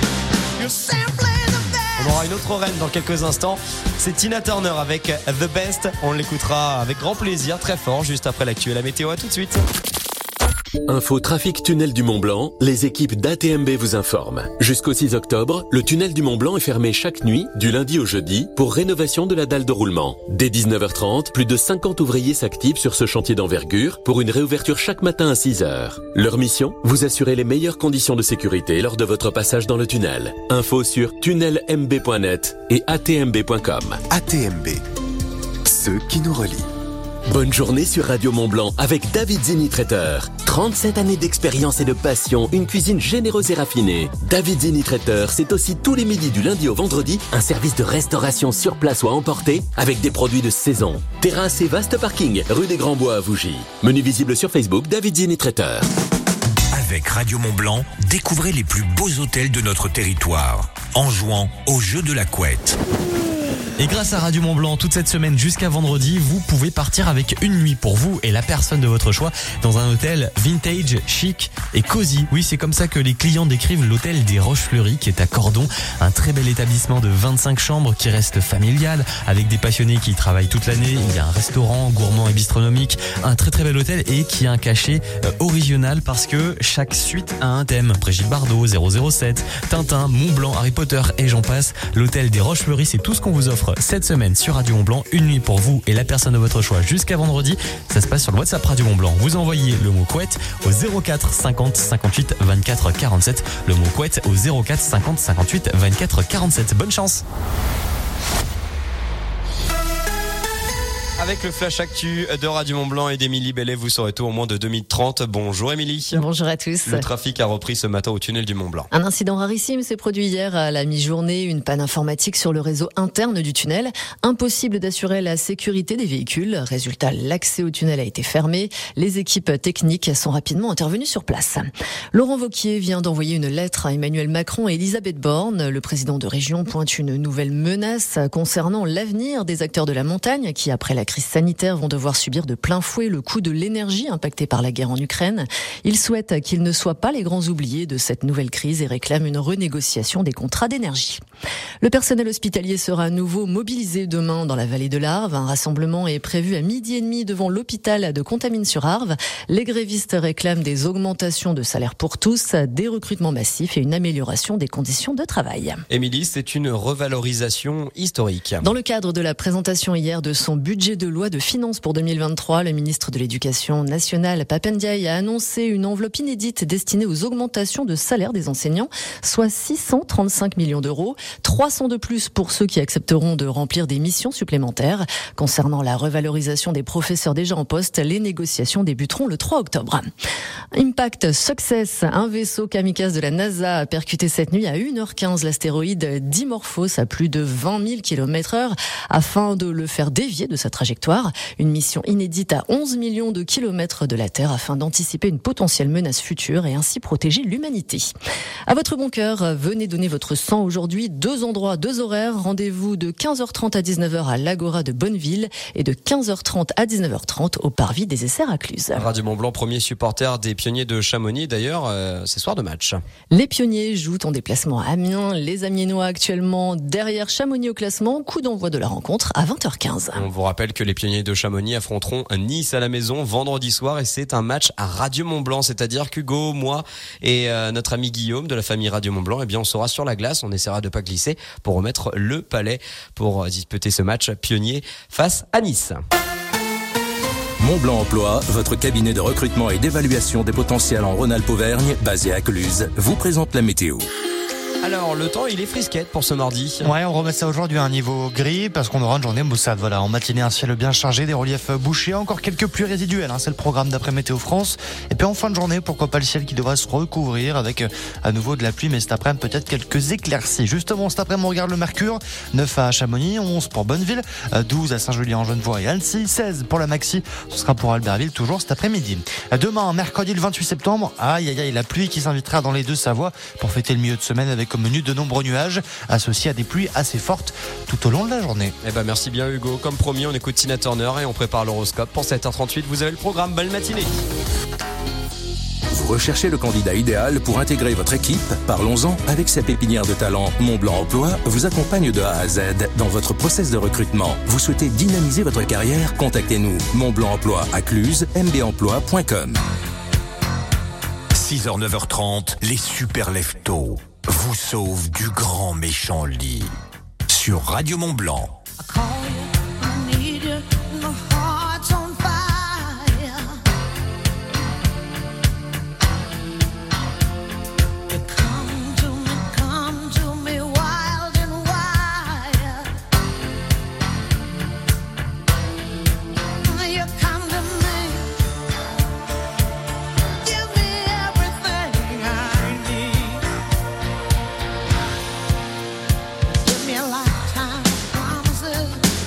On aura une autre reine dans quelques instants. C'est Tina Turner avec The Best. On l'écoutera avec grand plaisir, très fort, juste après l'actu et la météo. À tout de suite. Info trafic tunnel du Mont Blanc, les équipes d'A T M B vous informent. Jusqu'au six octobre, le tunnel du Mont Blanc est fermé chaque nuit, du lundi au jeudi, pour rénovation de la dalle de roulement. Dès dix-neuf heures trente, plus de cinquante ouvriers s'activent sur ce chantier d'envergure pour une réouverture chaque matin à six heures. Leur mission, vous assurer les meilleures conditions de sécurité lors de votre passage dans le tunnel. Info sur tunnel m b point net et a t m b point com. A T M B, ceux qui nous relient. Bonne journée sur Radio Mont Blanc avec David Zini Traiteur. trente-sept années d'expérience et de passion, une cuisine généreuse et raffinée. David Zini Traiteur, c'est aussi tous les midis du lundi au vendredi, un service de restauration sur place ou à emporter avec des produits de saison. Terrasse et vaste parking, rue des Grands Bois à Vougy. Menu visible sur Facebook, David Zini Traiteur. Avec Radio Mont Blanc, découvrez les plus beaux hôtels de notre territoire en jouant au jeu de la couette. Et grâce à Radio Mont Blanc, toute cette semaine jusqu'à vendredi, vous pouvez partir avec une nuit pour vous et la personne de votre choix dans un hôtel vintage, chic et cosy. Oui, c'est comme ça que les clients décrivent l'hôtel des Roches-Fleuries qui est à Cordon. Un très bel établissement de vingt-cinq chambres qui reste familial avec des passionnés qui y travaillent toute l'année. Il y a un restaurant gourmand et bistronomique, un très très bel hôtel et qui a un cachet euh, original parce que chaque suite a un thème. Brigitte Bardot, zéro zéro sept, Tintin, Mont Blanc, Harry Potter et j'en passe. L'hôtel des Roches-Fleuries, c'est tout ce qu'on vous offre cette semaine sur Radio Mont Blanc. Une nuit pour vous et la personne de votre choix jusqu'à vendredi. Ça se passe sur le WhatsApp Radio Mont Blanc. Vous envoyez le mot couette au zéro quatre cinquante cinquante-huit vingt-quatre quarante-sept. Le mot couette au zéro quatre cinquante cinquante-huit vingt-quatre quarante-sept. Bonne chance. Avec Avec le flash actu de Radio Mont-Blanc et d'Émilie Bellet, vous saurez tout en moins de deux mille trente. Bonjour Émilie. Bonjour à tous. Le trafic a repris ce matin au tunnel du Mont-Blanc. Un incident rarissime s'est produit hier à la mi-journée, une panne informatique sur le réseau interne du tunnel. Impossible d'assurer la sécurité des véhicules. Résultat, l'accès au tunnel a été fermé. Les équipes techniques sont rapidement intervenues sur place. Laurent Wauquiez vient d'envoyer une lettre à Emmanuel Macron et Elisabeth Borne. Le président de région pointe une nouvelle menace concernant l'avenir des acteurs de la montagne qui, après la crise sanitaire, vont devoir subir de plein fouet le coût de l'énergie impacté par la guerre en Ukraine. Il souhaite qu'ils ne soient pas les grands oubliés de cette nouvelle crise et réclame une renégociation des contrats d'énergie. Le personnel hospitalier sera à nouveau mobilisé demain dans la vallée de l'Arve. Un rassemblement est prévu à midi et demi devant l'hôpital de Contamine-sur-Arve. Les grévistes réclament des augmentations de salaire pour tous, des recrutements massifs et une amélioration des conditions de travail. Émilie, c'est une revalorisation historique. Dans le cadre de la présentation hier de son budget de loi de finances pour deux mille vingt-trois, le ministre de l'Éducation nationale, Pap Ndiaye, a annoncé une enveloppe inédite destinée aux augmentations de salaire des enseignants, soit six cent trente-cinq millions d'euros, trois cents de plus pour ceux qui accepteront de remplir des missions supplémentaires. Concernant la revalorisation des professeurs déjà en poste, les négociations débuteront le trois octobre. Impact Success, un vaisseau kamikaze de la NASA a percuté cette nuit à une heure quinze l'astéroïde Dimorphos à plus de vingt mille kilomètres heure afin de le faire dévier de sa trajectoire. Une mission inédite à onze millions de kilomètres de la Terre afin d'anticiper une potentielle menace future et ainsi protéger l'humanité. À votre bon cœur, venez donner votre sang aujourd'hui. Deux endroits, deux horaires. Rendez-vous de quinze heures trente à dix-neuf heures à l'Agora de Bonneville et de quinze heures trente à dix-neuf heures trente au Parvis des Essers à Cluse. Radio Mont-Blanc, premier supporter des Pionniers de Chamonix. D'ailleurs, euh, c'est soir de match. Les Pionniers jouent en déplacement à Amiens. Les Amiénois actuellement derrière Chamonix au classement. Coup d'envoi de la rencontre à vingt heures quinze. On vous rappelle que les Pionniers de Chamonix affronteront Nice à la maison vendredi soir et c'est un match à Radio Mont-Blanc, c'est-à-dire qu'Hugo, moi et euh, notre ami Guillaume de la famille Radio Mont-Blanc, eh bien on sera sur la glace, on essaiera de pas glisser pour remettre le palais pour disputer ce match Pionniers face à Nice. Montblanc Emploi, votre cabinet de recrutement et d'évaluation des potentiels en Rhône-Alpes-Auvergne, basé à Cluse, vous présente la météo. Alors, le temps, il est frisquette pour ce mardi. Ouais, on remet ça aujourd'hui à un niveau gris parce qu'on aura une journée maussade. Voilà, en matinée, un ciel bien chargé, des reliefs bouchés, encore quelques pluies résiduelles. Hein, c'est le programme d'après Météo France. Et puis en fin de journée, pourquoi pas le ciel qui devrait se recouvrir avec à nouveau de la pluie, mais cet après-midi peut-être quelques éclaircies. Justement, cet après-midi, on regarde le mercure. neuf à Chamonix, onze pour Bonneville, douze à Saint-Julien-en-Genevois et Annecy, seize pour la Maxi. Ce sera pour Albertville toujours cet après-midi. Demain, mercredi le vingt-huit septembre, aïe aïe aïe, la pluie qui s'invitera dans les deux Savoies pour fêter le milieu de semaine avec comme menu de nombreux nuages associés à des pluies assez fortes tout au long de la journée. Eh ben merci bien Hugo. Comme promis, on écoute Tina Turner et on prépare l'horoscope pour sept heures trente-huit. Vous avez le programme. Bonne matinée. Vous recherchez le candidat idéal pour intégrer votre équipe? Parlons-en. Avec sa pépinière de talent, Montblanc Emploi vous accompagne de A à Z dans votre process de recrutement. Vous souhaitez dynamiser votre carrière? Contactez-nous. Montblanc Emploi à Cluse, m b emploi point com. six heures neuf heures trente, les super leftos vous sauvent du grand méchant lit sur Radio Mont-Blanc. Give me a lifetime of promises.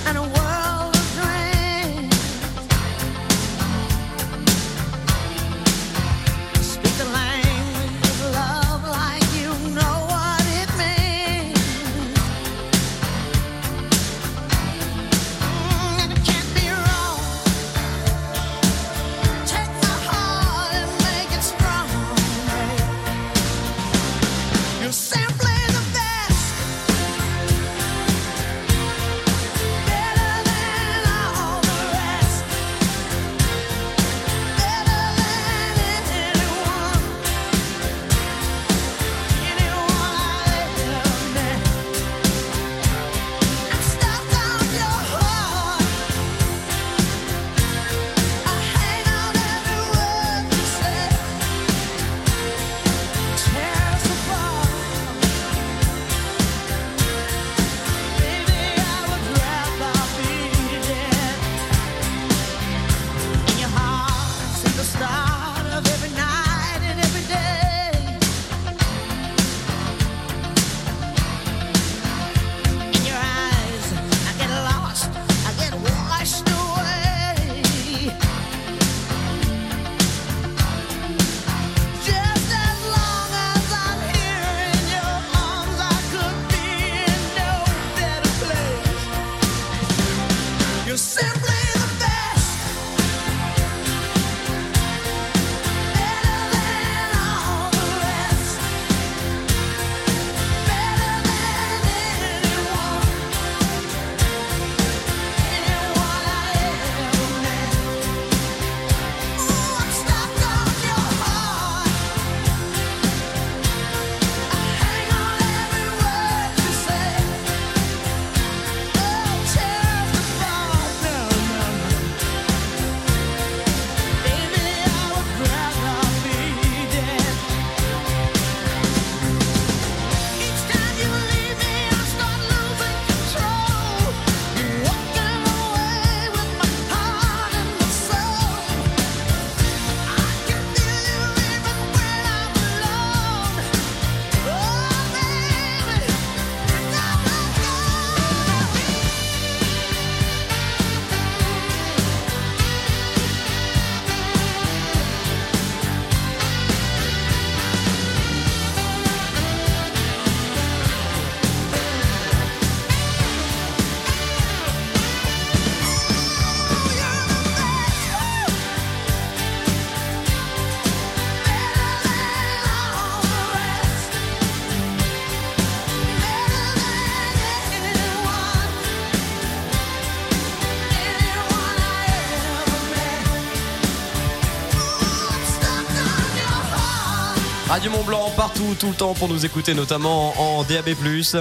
Radio Mont Blanc partout, tout le temps pour nous écouter, notamment en D A B plus.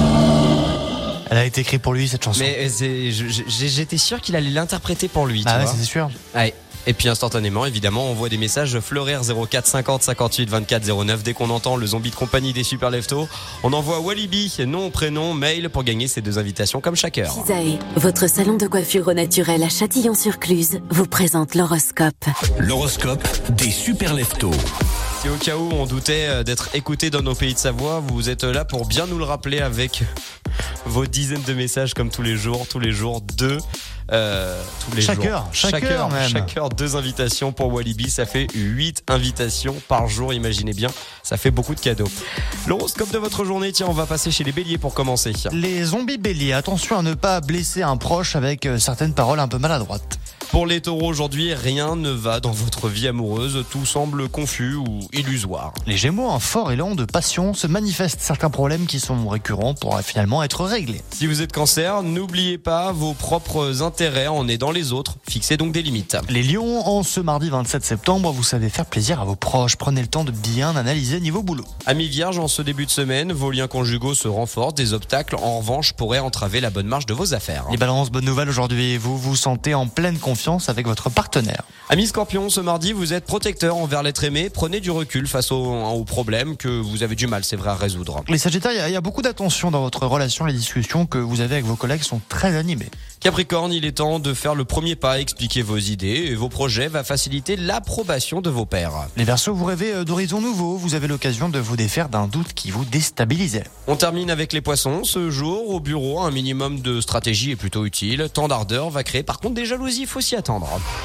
Elle a été écrite pour lui, cette chanson. Mais c'est, je- je- j'étais sûr qu'il allait l'interpréter pour lui. Ah tu ouais, vois. c'est sûr. Ouais. Et puis instantanément, évidemment, on voit des messages fleurir zéro quatre cinquante cinquante-huit vingt-quatre zéro neuf. Dès qu'on entend le zombie de compagnie des Super Leftos, on envoie Walibi, nom, prénom, mail pour gagner ces deux invitations comme chaque heure. Cisae, votre salon de coiffure au naturel à Châtillon-sur-Cluse, vous présente l'horoscope. L'horoscope des Super Leftos. Si au cas où on doutait d'être écouté dans nos pays de Savoie, vous êtes là pour bien nous le rappeler avec vos dizaines de messages comme tous les jours, tous les jours, deux. Euh, tous les Chaque jours. heure, chaque heure même. Chaque heure, deux invitations pour Walibi, ça fait huit invitations par jour, imaginez bien, ça fait beaucoup de cadeaux. L'horoscope de votre journée, tiens, on va passer chez les béliers pour commencer. Les zombies béliers, attention à ne pas blesser un proche avec euh, certaines paroles un peu maladroites. Pour les taureaux aujourd'hui, rien ne va dans votre vie amoureuse, tout semble confus ou illusoire. Les gémeaux, un fort élan de passion, se manifestent certains problèmes qui sont récurrents pourraient finalement être réglés. Si vous êtes cancer, n'oubliez pas vos propres intérêts en aidant les autres. Fixez donc des limites. Les lions, en ce mardi vingt-sept septembre, vous savez faire plaisir à vos proches. Prenez le temps de bien analyser niveau boulot. Amis vierges, en ce début de semaine, vos liens conjugaux se renforcent. Des obstacles, en revanche, pourraient entraver la bonne marche de vos affaires. Les balances, bonne nouvelle aujourd'hui, vous vous sentez en pleine confiance avec votre partenaire. Amis scorpions, ce mardi, vous êtes protecteur envers l'être aimé. Prenez du recul face aux, aux problèmes que vous avez du mal, c'est vrai, à résoudre. Les sagittaires, il y a- il y a beaucoup d'attention dans votre relation. Les discussions que vous avez avec vos collègues sont très animées. Capricorne, il est temps de faire le premier pas, expliquer vos idées et vos projets va faciliter l'approbation de vos pairs. Les Verseaux, vous rêvez d'horizons nouveaux. Vous avez l'occasion de vous défaire d'un doute qui vous déstabilisait. On termine avec les poissons. Ce jour, au bureau, un minimum de stratégie est plutôt utile. Tant d'ardeur va créer par contre des jalousies, il faut s'y attendre.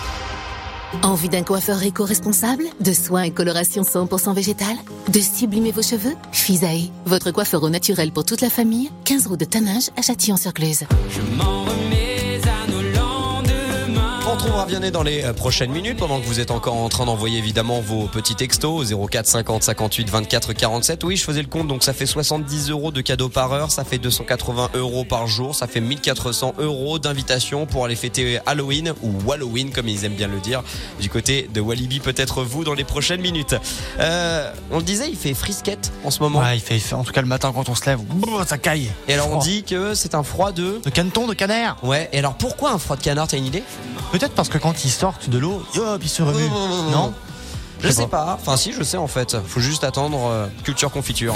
Envie d'un coiffeur éco-responsable? De soins et coloration cent pour cent végétal? De sublimer vos cheveux? Fisae, votre coiffeur au naturel pour toute la famille. quinze route de Tannage à Châtillon-sur-Cluse. Je m'en remets à nos lendemains. On retrouvera Vianney dans les euh, prochaines minutes pendant que vous êtes encore en train d'envoyer évidemment vos petits textos au zéro quatre cinquante cinquante-huit vingt-quatre quarante-sept. Oui, je faisais le compte, donc ça fait soixante-dix euros de cadeaux par heure, ça fait deux cent quatre-vingts euros par jour, ça fait mille quatre cents euros d'invitation pour aller fêter Halloween ou Halloween comme ils aiment bien le dire du côté de Walibi, peut-être vous dans les prochaines minutes. Euh, on le disait, il fait frisquette en ce moment. Ouais, il fait, en tout cas le matin quand on se lève, brrr, ça caille. Et alors on Froid. dit que c'est un froid de... De caneton, de canard. Ouais, et alors pourquoi un froid de canard, t'as une idée? Peut-être parce que quand ils sortent de l'eau, hop, ils se remuent. Non? Je sais pas. Enfin si, je sais en fait. Faut juste attendre euh, Culture Confiture.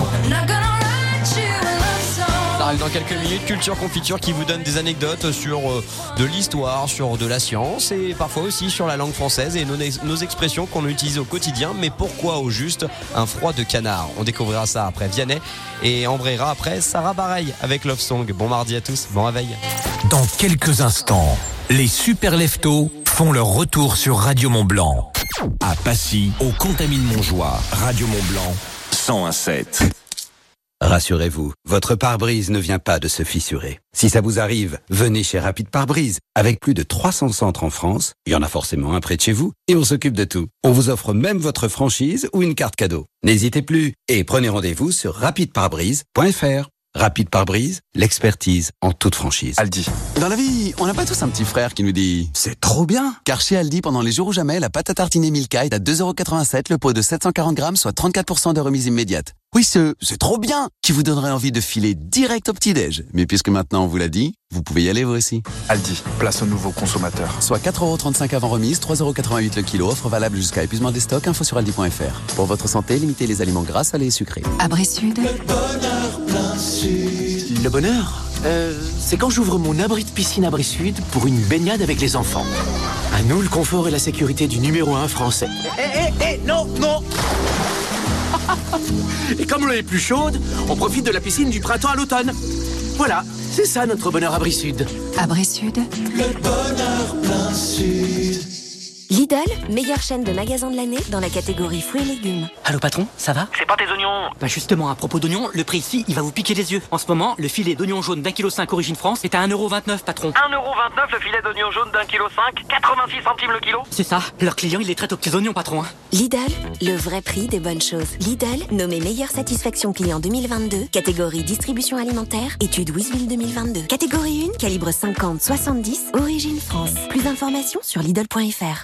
Ça arrive dans quelques minutes, Culture Confiture qui vous donne des anecdotes sur euh, de l'histoire, sur de la science et parfois aussi sur la langue française et nos, nos expressions qu'on utilise au quotidien. Mais pourquoi au juste un froid de canard? On découvrira ça après Vianney et embrayera après Sarah Bareilles avec Love Song. Bon mardi à tous, bon réveil. Dans quelques instants, les Super Leftos font leur retour sur Radio Mont Blanc. À Passy, au Contamine-Montjoie, Radio Mont Blanc, cent un virgule sept. Rassurez-vous, votre pare-brise ne vient pas de se fissurer. Si ça vous arrive, venez chez Rapide Pare-Brise. Avec plus de trois cents centres en France, il y en a forcément un près de chez vous, et on s'occupe de tout. On vous offre même votre franchise ou une carte cadeau. N'hésitez plus et prenez rendez-vous sur rapide pare brise point f r. Rapide Pare-Brise, l'expertise en toute franchise. Aldi. Dans la vie, on n'a pas tous un petit frère qui nous dit « C'est trop bien !» Car chez Aldi, pendant les jours ou jamais, la pâte à tartiner Milka est à deux euros quatre-vingt-sept, le pot de sept cent quarante grammes, soit trente-quatre pour cent de remise immédiate. Oui, ce « C'est trop bien !» qui vous donnerait envie de filer direct au petit-déj. Mais puisque maintenant on vous l'a dit, vous pouvez y aller vous aussi. Aldi, place aux nouveaux consommateurs. Soit quatre euros trente-cinq avant remise, trois euros quatre-vingt-huit le kilo, offre valable jusqu'à épuisement des stocks, info sur aldi point f r. Pour votre santé, limitez les aliments gras, salés et sucrés. Abri Sud. Le bonheur, euh, c'est quand j'ouvre mon abri de piscine Abri Sud pour une baignade avec les enfants. À nous, le confort et la sécurité du numéro un français. Eh, eh, eh, non, non. Et comme l'eau est plus chaude, on profite de la piscine du printemps à l'automne. Voilà, c'est ça notre bonheur Abri Sud. Abri Sud. Le bonheur plein sud. Lidl, meilleure chaîne de magasins de l'année dans la catégorie fruits et légumes. Allô patron, ça va? C'est pas tes oignons. Bah justement, à propos d'oignons, le prix ici, il va vous piquer les yeux. En ce moment, le filet d'oignons jaunes d'un kilo cinq origine France est à un euro vingt-neuf, patron. un euro vingt-neuf le filet d'oignons jaunes d'un kilo cinq, quatre-vingt-six centimes le kilo. C'est ça, leurs clients, ils les traitent aux petits oignons, patron. Hein. Lidl, le vrai prix des bonnes choses. Lidl, nommé meilleure satisfaction client deux mille vingt-deux, catégorie distribution alimentaire, étude Wizville deux mille vingt-deux. Catégorie un, calibre cinquante soixante-dix, origine France. Plus d'informations sur Lidl point f r. Mmh,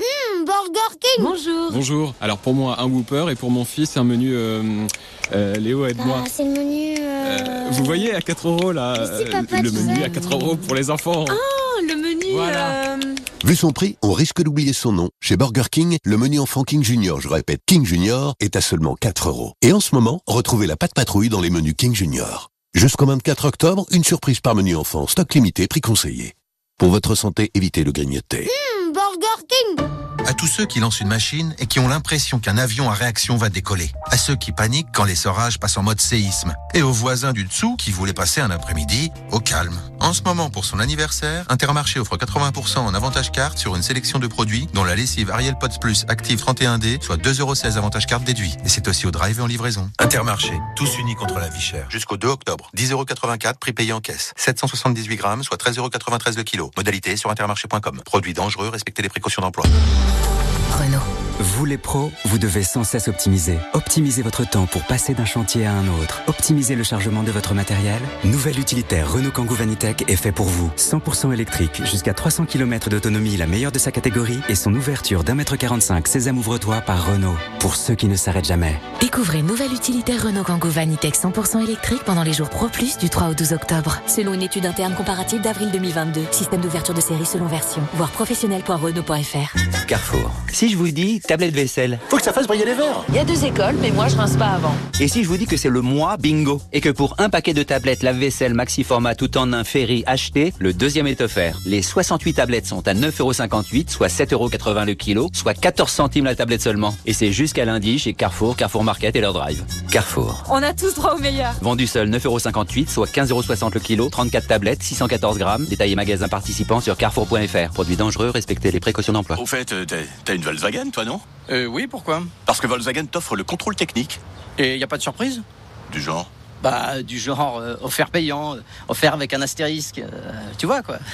Burger King. Bonjour. Bonjour. Alors pour moi, un Whopper et pour mon fils, un menu... Euh, euh, Léo, aide-moi. Bah, c'est le menu... Euh... Euh, vous voyez, à quatre euros, là, Si, papa, le tu menu sais. à quatre euros pour les enfants. Oh, le menu... Voilà. euh, Vu son prix, on risque d'oublier son nom. Chez Burger King, le menu enfant King Junior, je répète, King Junior, est à seulement quatre euros. Et en ce moment, retrouvez la pâte patrouille dans les menus King Junior. Jusqu'au vingt-quatre octobre, une surprise par menu enfant, stock limité, prix conseillé. Pour votre santé, évitez le grignoter. Mmh, Burger King. À tous ceux qui lancent une machine et qui ont l'impression qu'un avion à réaction va décoller. À ceux qui paniquent quand l'essorage passe en mode séisme. Et aux voisins du dessous qui voulaient passer un après-midi au calme. En ce moment, pour son anniversaire, Intermarché offre quatre-vingts pour cent en avantage carte sur une sélection de produits, dont la lessive Ariel Pots Plus Active trente et un D, soit deux euros seize avantage carte déduit. Et c'est aussi au drive et en livraison. Intermarché, tous unis contre la vie chère. Jusqu'au deux octobre, dix euros quatre-vingt-quatre, prix payé en caisse. sept cent soixante-dix-huit grammes, soit treize euros quatre-vingt-treize le kilo. Modalité sur intermarché point com. Produit dangereux, respectez les précautions d'emploi. Renault. Vous les pros, vous devez sans cesse optimiser. Optimisez votre temps pour passer d'un chantier à un autre. Optimisez le chargement de votre matériel. Nouvel utilitaire Renault Kangoo Vanitech est fait pour vous. cent pour cent électrique, jusqu'à trois cents kilomètres d'autonomie, la meilleure de sa catégorie, et son ouverture d'un mètre quarante-cinq Sésame ouvre-toi par Renault. Pour ceux qui ne s'arrêtent jamais. Découvrez nouvel utilitaire Renault Kangoo Vanitech cent pour cent électrique pendant les jours Pro Plus du trois au douze octobre. Selon une étude interne comparative d'avril deux mille vingt-deux. Système d'ouverture de série selon version. Voir professionnel point renault point f r. Carrefour. Si je vous dis tablette vaisselle, Faut que ça fasse briller les verres. Il y a deux écoles, mais moi je rince pas avant. et si je vous dis que c'est le mois bingo, et que pour un paquet de tablettes lave-vaisselle maxi format tout en un Ferry acheté, le deuxième est offert. Les soixante-huit tablettes sont à neuf euros cinquante-huit, soit sept euros quatre-vingts le kilo, soit quatorze centimes la tablette seulement. Et c'est jusqu'à lundi chez Carrefour, Carrefour Market et leur drive. Carrefour. On a tous droit au meilleur. Vendu seul neuf euros cinquante-huit, soit quinze euros soixante le kilo, trente-quatre tablettes, six cent quatorze grammes, détaillé magasin participant sur carrefour point f r. Produit dangereux, respectez les précautions d'emploi. Au fait, euh, t'as t'as une Volkswagen, toi, non? Euh, oui, pourquoi? Parce que Volkswagen t'offre le contrôle technique. Et y a pas de surprise? Du genre? Bah, du genre euh, offert payant, euh, offert avec un astérisque, euh, tu vois quoi.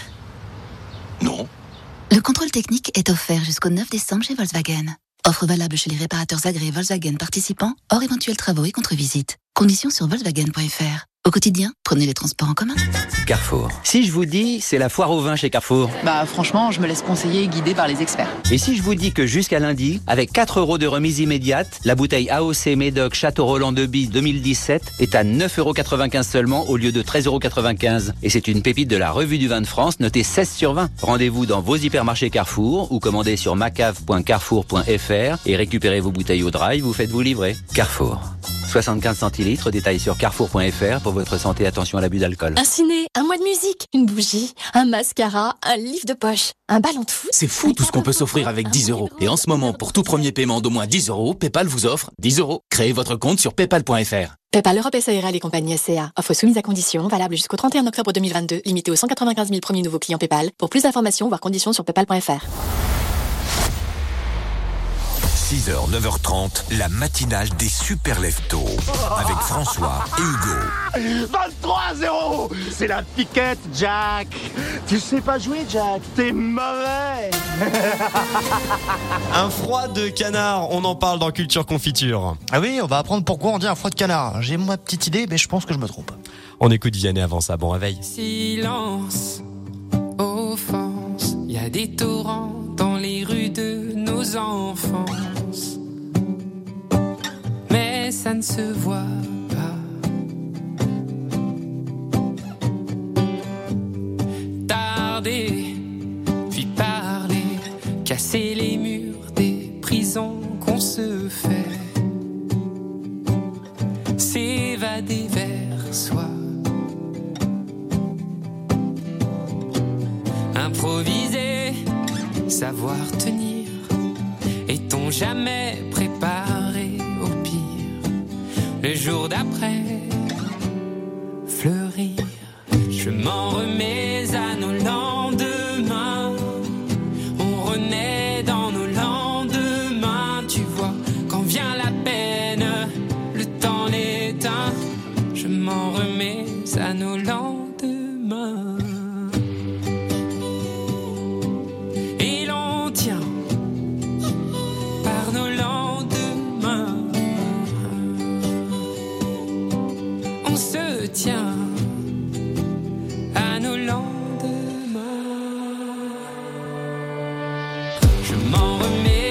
Non. Le contrôle technique est offert jusqu'au neuf décembre chez Volkswagen. Offre valable chez les réparateurs agréés Volkswagen participants, hors éventuels travaux et contre-visites. Conditions sur volkswagen point f r. Au quotidien, prenez les transports en commun. Carrefour. Si je vous dis, c'est la foire au vin chez Carrefour. Bah franchement, je me laisse conseiller et guider par les experts. Et si je vous dis que jusqu'à lundi, avec quatre euros de remise immédiate, la bouteille A O C Médoc Château Roland de Bise deux mille dix-sept est à neuf euros quatre-vingt-quinze seulement au lieu de treize euros quatre-vingt-quinze. Et c'est une pépite de la revue du vin de France notée seize sur vingt. Rendez-vous dans vos hypermarchés Carrefour ou commandez sur macave point carrefour point f r et récupérez vos bouteilles au drive ou faites-vous livrer. Carrefour. soixante-quinze centilitres, détail sur carrefour point f r pour votre santé, attention à l'abus d'alcool. Un ciné, un mois de musique, une bougie, un mascara, un livre de poche, un ballon de foot. C'est fou tout ce qu'on peut s'offrir avec dix euros. Et en ce moment, pour tout premier paiement d'au moins dix euros, PayPal vous offre dix euros. Créez votre compte sur paypal point f r. PayPal Europe S A R L et compagnie S C A. Offre soumise à conditions, valable jusqu'au trente et un octobre deux mille vingt-deux, limité aux cent quatre-vingt-quinze mille premiers nouveaux clients PayPal. Pour plus d'informations, voir conditions sur paypal point f r. six heures, neuf heures trente, la matinale des super leftos avec François et Hugo. vingt-trois à zéro. C'est la piquette, Jack. Tu sais pas jouer, Jack. T'es mauvais. Un froid de canard, on en parle dans Culture Confiture. Ah oui, on va apprendre pourquoi on dit un froid de canard. J'ai ma petite idée, mais je pense que je me trompe. On écoute Vianney avant ça, bon réveil. Silence, offense, y a des torrents dans les rues de nos enfances. Mais ça ne se voit pas. Tarder, puis parler, casser les murs des prisons qu'on se fait. S'évader vers soi. Improviser, savoir tenir. Est-on jamais préparé au pire? Le jour d'après, fleurir. Je m'en remets à nos lendemains. On renaît dans nos lendemains. Tu vois, quand vient la peine, le temps l'éteint. Je m'en remets à nos lendemains. Et l'on tient par nos lendemains. On se tient à nos lendemains. Je m'en remets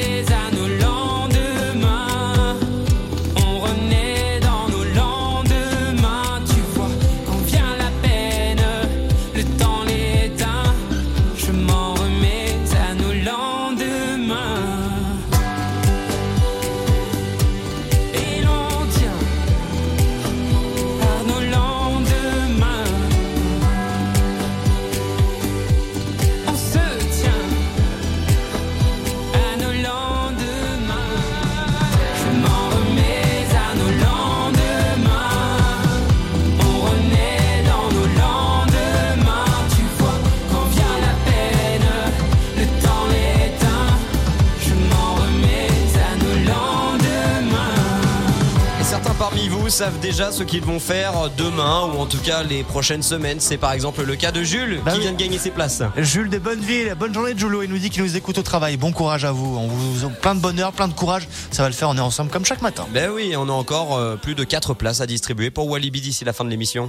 vous savent déjà ce qu'ils vont faire demain ou en tout cas les prochaines semaines. C'est par exemple le cas de Jules Bah qui oui. vient de gagner ses places. Jules de Bonneville, bonne journée de Julo. Il nous dit qu'il nous écoute au travail. Bon courage à vous. On vous plein de bonheur, plein de courage. Ça va le faire. On est ensemble comme chaque matin. Ben oui, on a encore euh, plus de quatre places à distribuer pour Walibi d'ici la fin de l'émission.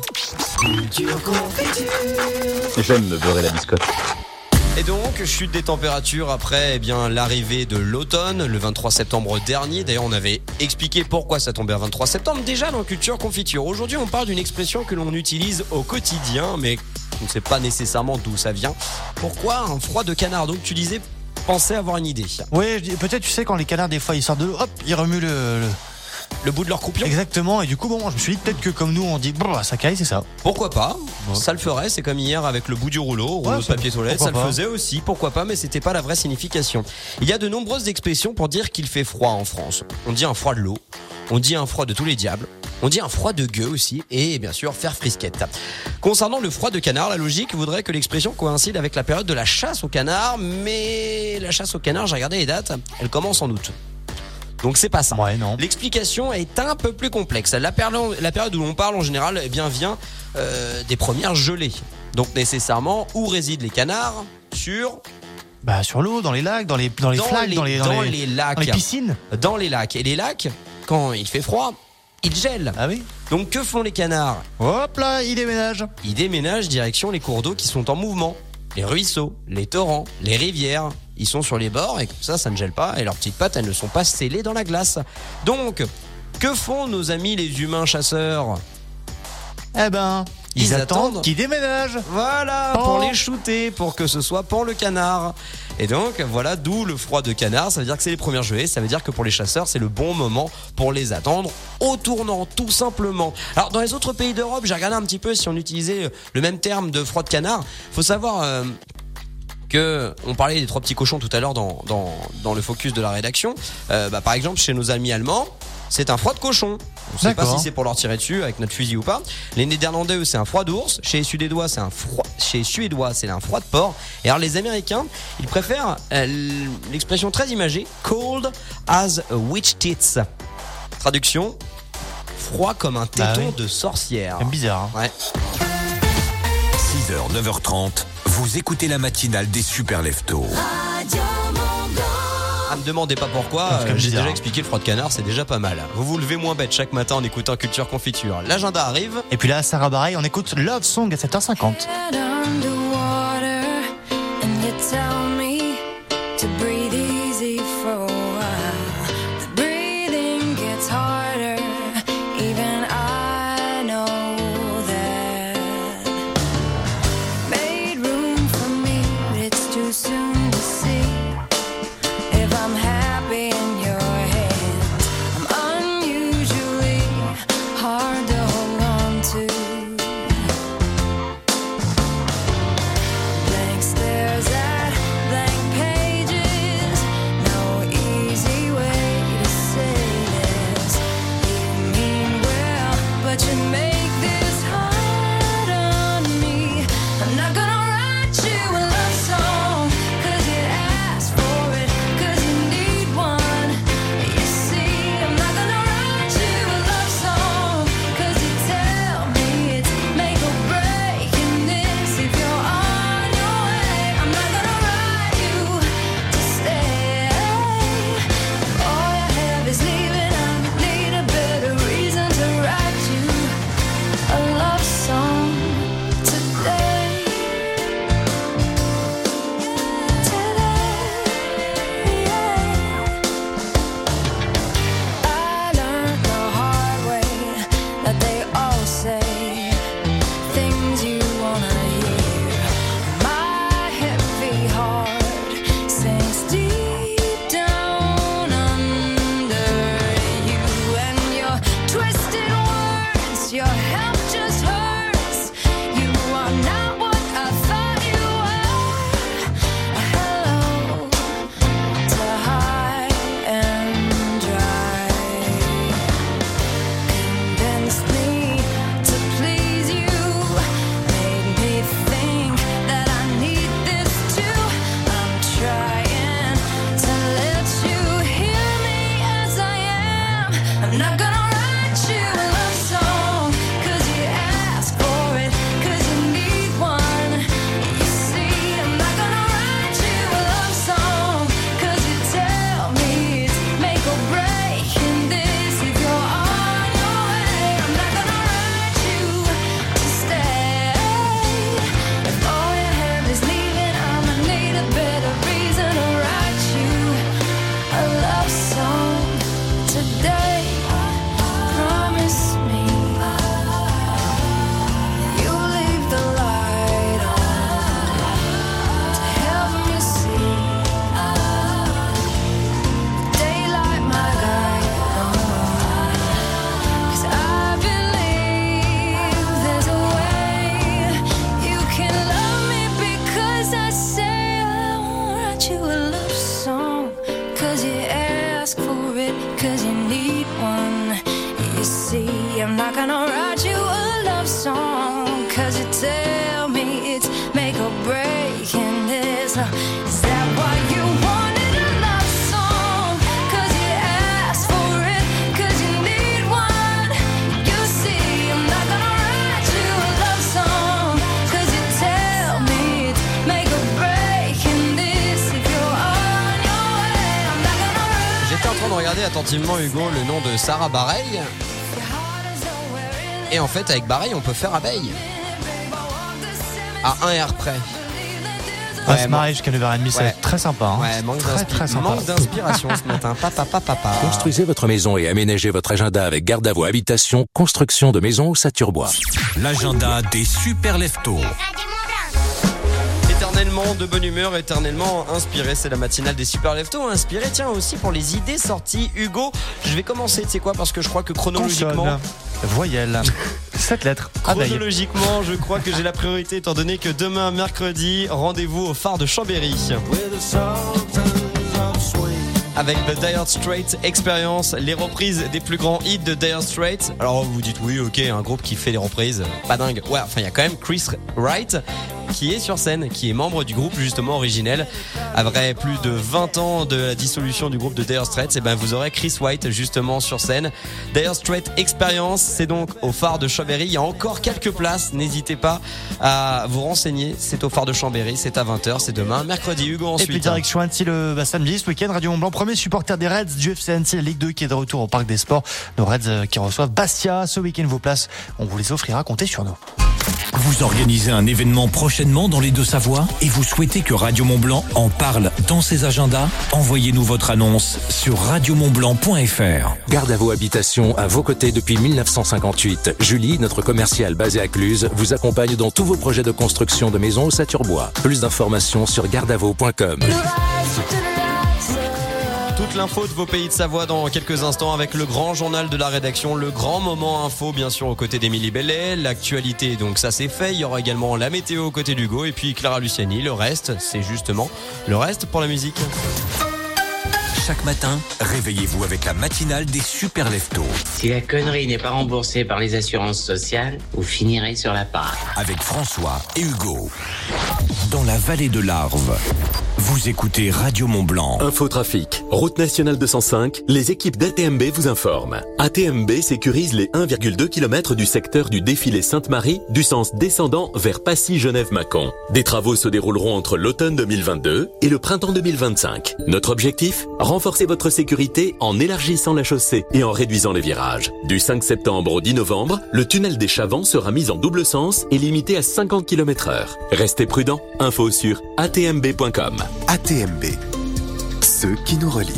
J'aime me beurrer la biscotte. Et donc, chute des températures après eh bien l'arrivée de l'automne, le vingt-trois septembre dernier. D'ailleurs, on avait expliqué pourquoi ça tombait le vingt-trois septembre, déjà dans Culture Confiture. Aujourd'hui, on parle d'une expression que l'on utilise au quotidien, mais on ne sait pas nécessairement d'où ça vient. Pourquoi un froid de canard? Donc, tu disais, pensais avoir une idée. Oui, je dis- peut-être, tu sais, quand les canards, des fois, ils sortent de l'eau, hop, ils remuent le... le... Le bout de leur croupion. Exactement, et du coup, bon, je me suis dit peut-être que comme nous, on dit, bon, ça caille, c'est ça. Pourquoi pas? Ça le ferait, c'est comme hier avec le bout du rouleau, rouleau Ouais, de ça- papier toilette, ça pourquoi le pas. faisait aussi, pourquoi pas, mais c'était pas la vraie signification. Il y a de nombreuses expressions pour dire qu'il fait froid en France. On dit un froid de l'eau, on dit un froid de tous les diables, on dit un froid de gueux aussi, et bien sûr faire frisquette. Concernant le froid de canard, la logique voudrait que l'expression coïncide avec la période de la chasse au canard, mais la chasse au canard, j'ai regardé les dates, elle commence en août. Donc c'est pas ça. Ouais, non. L'explication est un peu plus complexe. La période, la période où l'on parle en général eh bien, vient euh, des premières gelées. Donc nécessairement, où résident les canards? Sur Bah, sur l'eau, dans les lacs, dans les, dans les flaques, dans les, dans dans les, les lacs. dans les piscines. Dans les lacs. Et les lacs, quand il fait froid, ils gèlent. Ah oui? Donc que font les canards? Hop là, ils déménagent. Ils déménagent direction les cours d'eau qui sont en mouvement. Les ruisseaux, les torrents, les rivières, ils sont sur les bords et comme ça, ça ne gèle pas et leurs petites pattes, elles ne sont pas scellées dans la glace. Donc, que font nos amis les humains chasseurs? Eh ben, ils, Ils attendent attendent. qu'ils déménagent. Voilà, Oh. pour les shooter, pour que ce soit pour le canard. Et donc, voilà, d'où le froid de canard. Ça veut dire que c'est les premières gelées. Ça veut dire que pour les chasseurs, c'est le bon moment pour les attendre au tournant, tout simplement. Alors, dans les autres pays d'Europe, j'ai regardé un petit peu si on utilisait le même terme de froid de canard. Faut savoir euh, que on parlait des trois petits cochons tout à l'heure dans, dans, dans le focus de la rédaction. Euh, bah, par exemple, chez nos amis allemands, c'est un froid de cochon. On sait pas D'accord. si c'est pour leur tirer dessus avec notre fusil ou pas. Les Néderlandais, eux, c'est un froid d'ours. Chez les Suédois, c'est un froid. Chez les Suédois, c'est un froid de porc. Et alors les Américains, ils préfèrent euh, l'expression très imagée, cold as a witch tits. Traduction, froid comme un téton Bah oui. de sorcière. C'est bizarre. Hein. Ouais. six heures, neuf heures trente, vous écoutez la matinale des Super Leftos. Ah, me demandez pas pourquoi, C'est comme euh, j'ai bizarre. déjà expliqué le froid de canard, c'est déjà pas mal. Vous vous levez moins bête chaque matin en écoutant Culture Confiture. L'agenda arrive. Et puis là, Sarah Bareilles, on écoute Love Song à sept heures cinquante. Underwater, and you tell me to breathe easy for a while. The breathing gets harder, even I know that. Made room for me, but it's too soon to see if I'm happy in your hands. I'm unusually hard to hold on to. break in this. Is that why you wanted a love song? Cause you asked for it, cause you need one. You see, I'm not gonna write you a love song, cause you tell me it's make or break in this. If you're on your way, I'm not gonna write. J'étais en train de regarder attentivement, Hugo, le nom de Sarah Bareilles. Et en fait, avec Bareilles, on peut faire abeille. À un R près. On va se marrer jusqu'à neuf heures trente, ça va Ouais. être très sympa. Hein. Ouais, manque, Très, d'inspi- très sympa. manque d'inspiration ce matin. Papa, papa, papa. Construisez votre maison et aménagez votre agenda avec Gardavo Habitation, construction de maisons au Saturbois. L'agenda des super leftos. Éternellement de bonne humeur, éternellement inspiré. C'est la matinale des super leftos. Inspiré, tiens, aussi pour les idées sorties. Hugo, je vais commencer, tu sais quoi, parce que je crois que chronologiquement. Consonne, voyelle, sept lettres, abeille. Chronologiquement, je crois que j'ai la priorité étant donné que demain, mercredi, rendez-vous au phare de Chambéry. Avec The Dire Straits Experience, les reprises des plus grands hits de Dire Straits. Alors vous dites oui, ok, un groupe qui fait les reprises, pas dingue. Ouais, enfin il y a quand même Chris Wright qui est sur scène, qui est membre du groupe justement originel. Après plus de vingt ans de la dissolution du groupe de Dire Straits, et ben vous aurez Chris White justement sur scène. Dire Straits Experience, c'est donc au phare de Chambéry. Il y a encore quelques places, n'hésitez pas à vous renseigner. C'est au phare de Chambéry, c'est à vingt heures, c'est demain, mercredi. Hugo ensuite. Et puis direction Annecy le bah, samedi, ce week-end, Radio Mont-Blanc, premier supporter des Reds du F C Annecy, la Ligue deux qui est de retour au Parc des Sports. Nos Reds euh, qui reçoivent Bastia ce week-end. Vos places, on vous les offrira, comptez sur nous. Vous organisez un événement prochainement dans les Deux-Savoies et vous souhaitez que Radio Mont-Blanc en parle dans ses agendas? Envoyez-nous votre annonce sur radio mont blanc point f r. Gardavo Habitation à vos côtés depuis mille neuf cent cinquante-huit. Julie, notre commerciale basée à Cluse, vous accompagne dans tous vos projets de construction de maisons au Saturbois. Plus d'informations sur gardavo point com. Toute l'info de vos pays de Savoie dans quelques instants avec le grand journal de la rédaction, le grand moment info bien sûr aux côtés d'Émilie Bellet, l'actualité donc ça c'est fait, il y aura également la météo aux côtés d'Hugo et puis Clara Luciani, le reste c'est justement le reste pour la musique. Chaque matin, réveillez-vous avec la matinale des super leftos. Si la connerie n'est pas remboursée par les assurances sociales, vous finirez sur la part. Avec François et Hugo. Dans la vallée de l'Arve, vous écoutez Radio Mont-Blanc. Infotrafic, route nationale deux cent cinq, les équipes d'A T M B vous informent. A T M B sécurise les un virgule deux kilomètres du secteur du défilé Sainte-Marie du sens descendant vers Passy-Genève-Mâcon. Des travaux se dérouleront entre l'automne deux mille vingt-deux et le printemps deux mille vingt-cinq. Notre objectif ? Renforcer votre sécurité en élargissant la chaussée et en réduisant les virages. Du cinq septembre au dix novembre, le tunnel des Chavants sera mis en double sens et limité à cinquante kilomètres heure. Restez prudents, info sur a t m b point com. A T M B, ceux qui nous relient.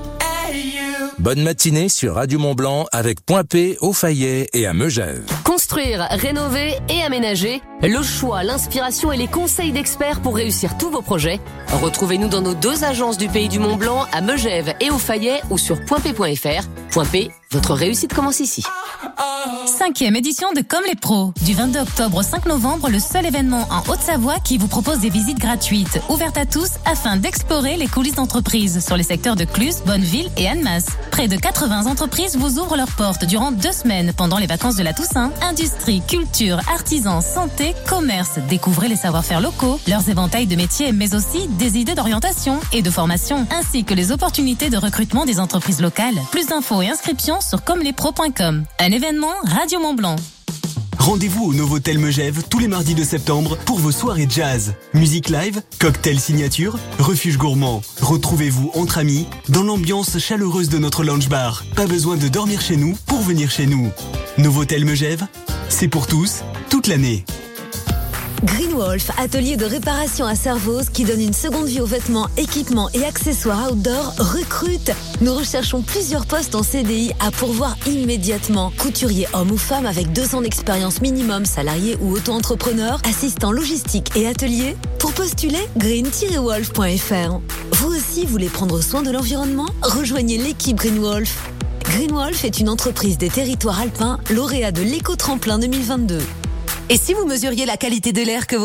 Bonne matinée sur Radio Mont-Blanc avec Point P, au Fayet et à Megève. Construire, rénover et aménager, le choix, l'inspiration et les conseils d'experts pour réussir tous vos projets. Retrouvez-nous dans nos deux agences du Pays du Mont-Blanc, à Megève et au Fayet ou sur point p point f r. Point P, votre réussite commence ici. Cinquième édition de Comme les pros. Du vingt-deux octobre au cinq novembre, le seul événement en Haute-Savoie qui vous propose des visites gratuites, ouvertes à tous, afin d'explorer les coulisses d'entreprises sur les secteurs de Cluse, Bonneville et Annemasse. Près de quatre-vingts entreprises vous ouvrent leurs portes durant deux semaines pendant les vacances de la Toussaint. Industrie, culture, artisans, santé, commerce. Découvrez les savoir-faire locaux, leurs éventails de métiers, mais aussi des idées d'orientation et de formation, ainsi que les opportunités de recrutement des entreprises locales. Plus d'infos et inscriptions sur comme les pros point com. Un événement Radio Mont-Blanc. Rendez-vous au Novotel Megève tous les mardis de septembre pour vos soirées jazz. Musique live, cocktail signature, refuge gourmand. Retrouvez-vous entre amis dans l'ambiance chaleureuse de notre lounge bar. Pas besoin de dormir chez nous pour venir chez nous. Novotel Megève, c'est pour tous, toute l'année. Greenwolf, atelier de réparation à Servoz qui donne une seconde vie aux vêtements, équipements et accessoires outdoor, recrute. Nous recherchons plusieurs postes en C D I à pourvoir immédiatement. Couturier homme ou femme avec deux ans d'expérience minimum, salarié ou auto-entrepreneur, assistant logistique et atelier. Pour postuler, green tiret wolf point f r. Vous aussi voulez prendre soin de l'environnement ? Rejoignez l'équipe Greenwolf. Greenwolf est une entreprise des territoires alpins, lauréat de l'éco-tremplin deux mille vingt-deux. Et si vous mesuriez la qualité de l'air que vous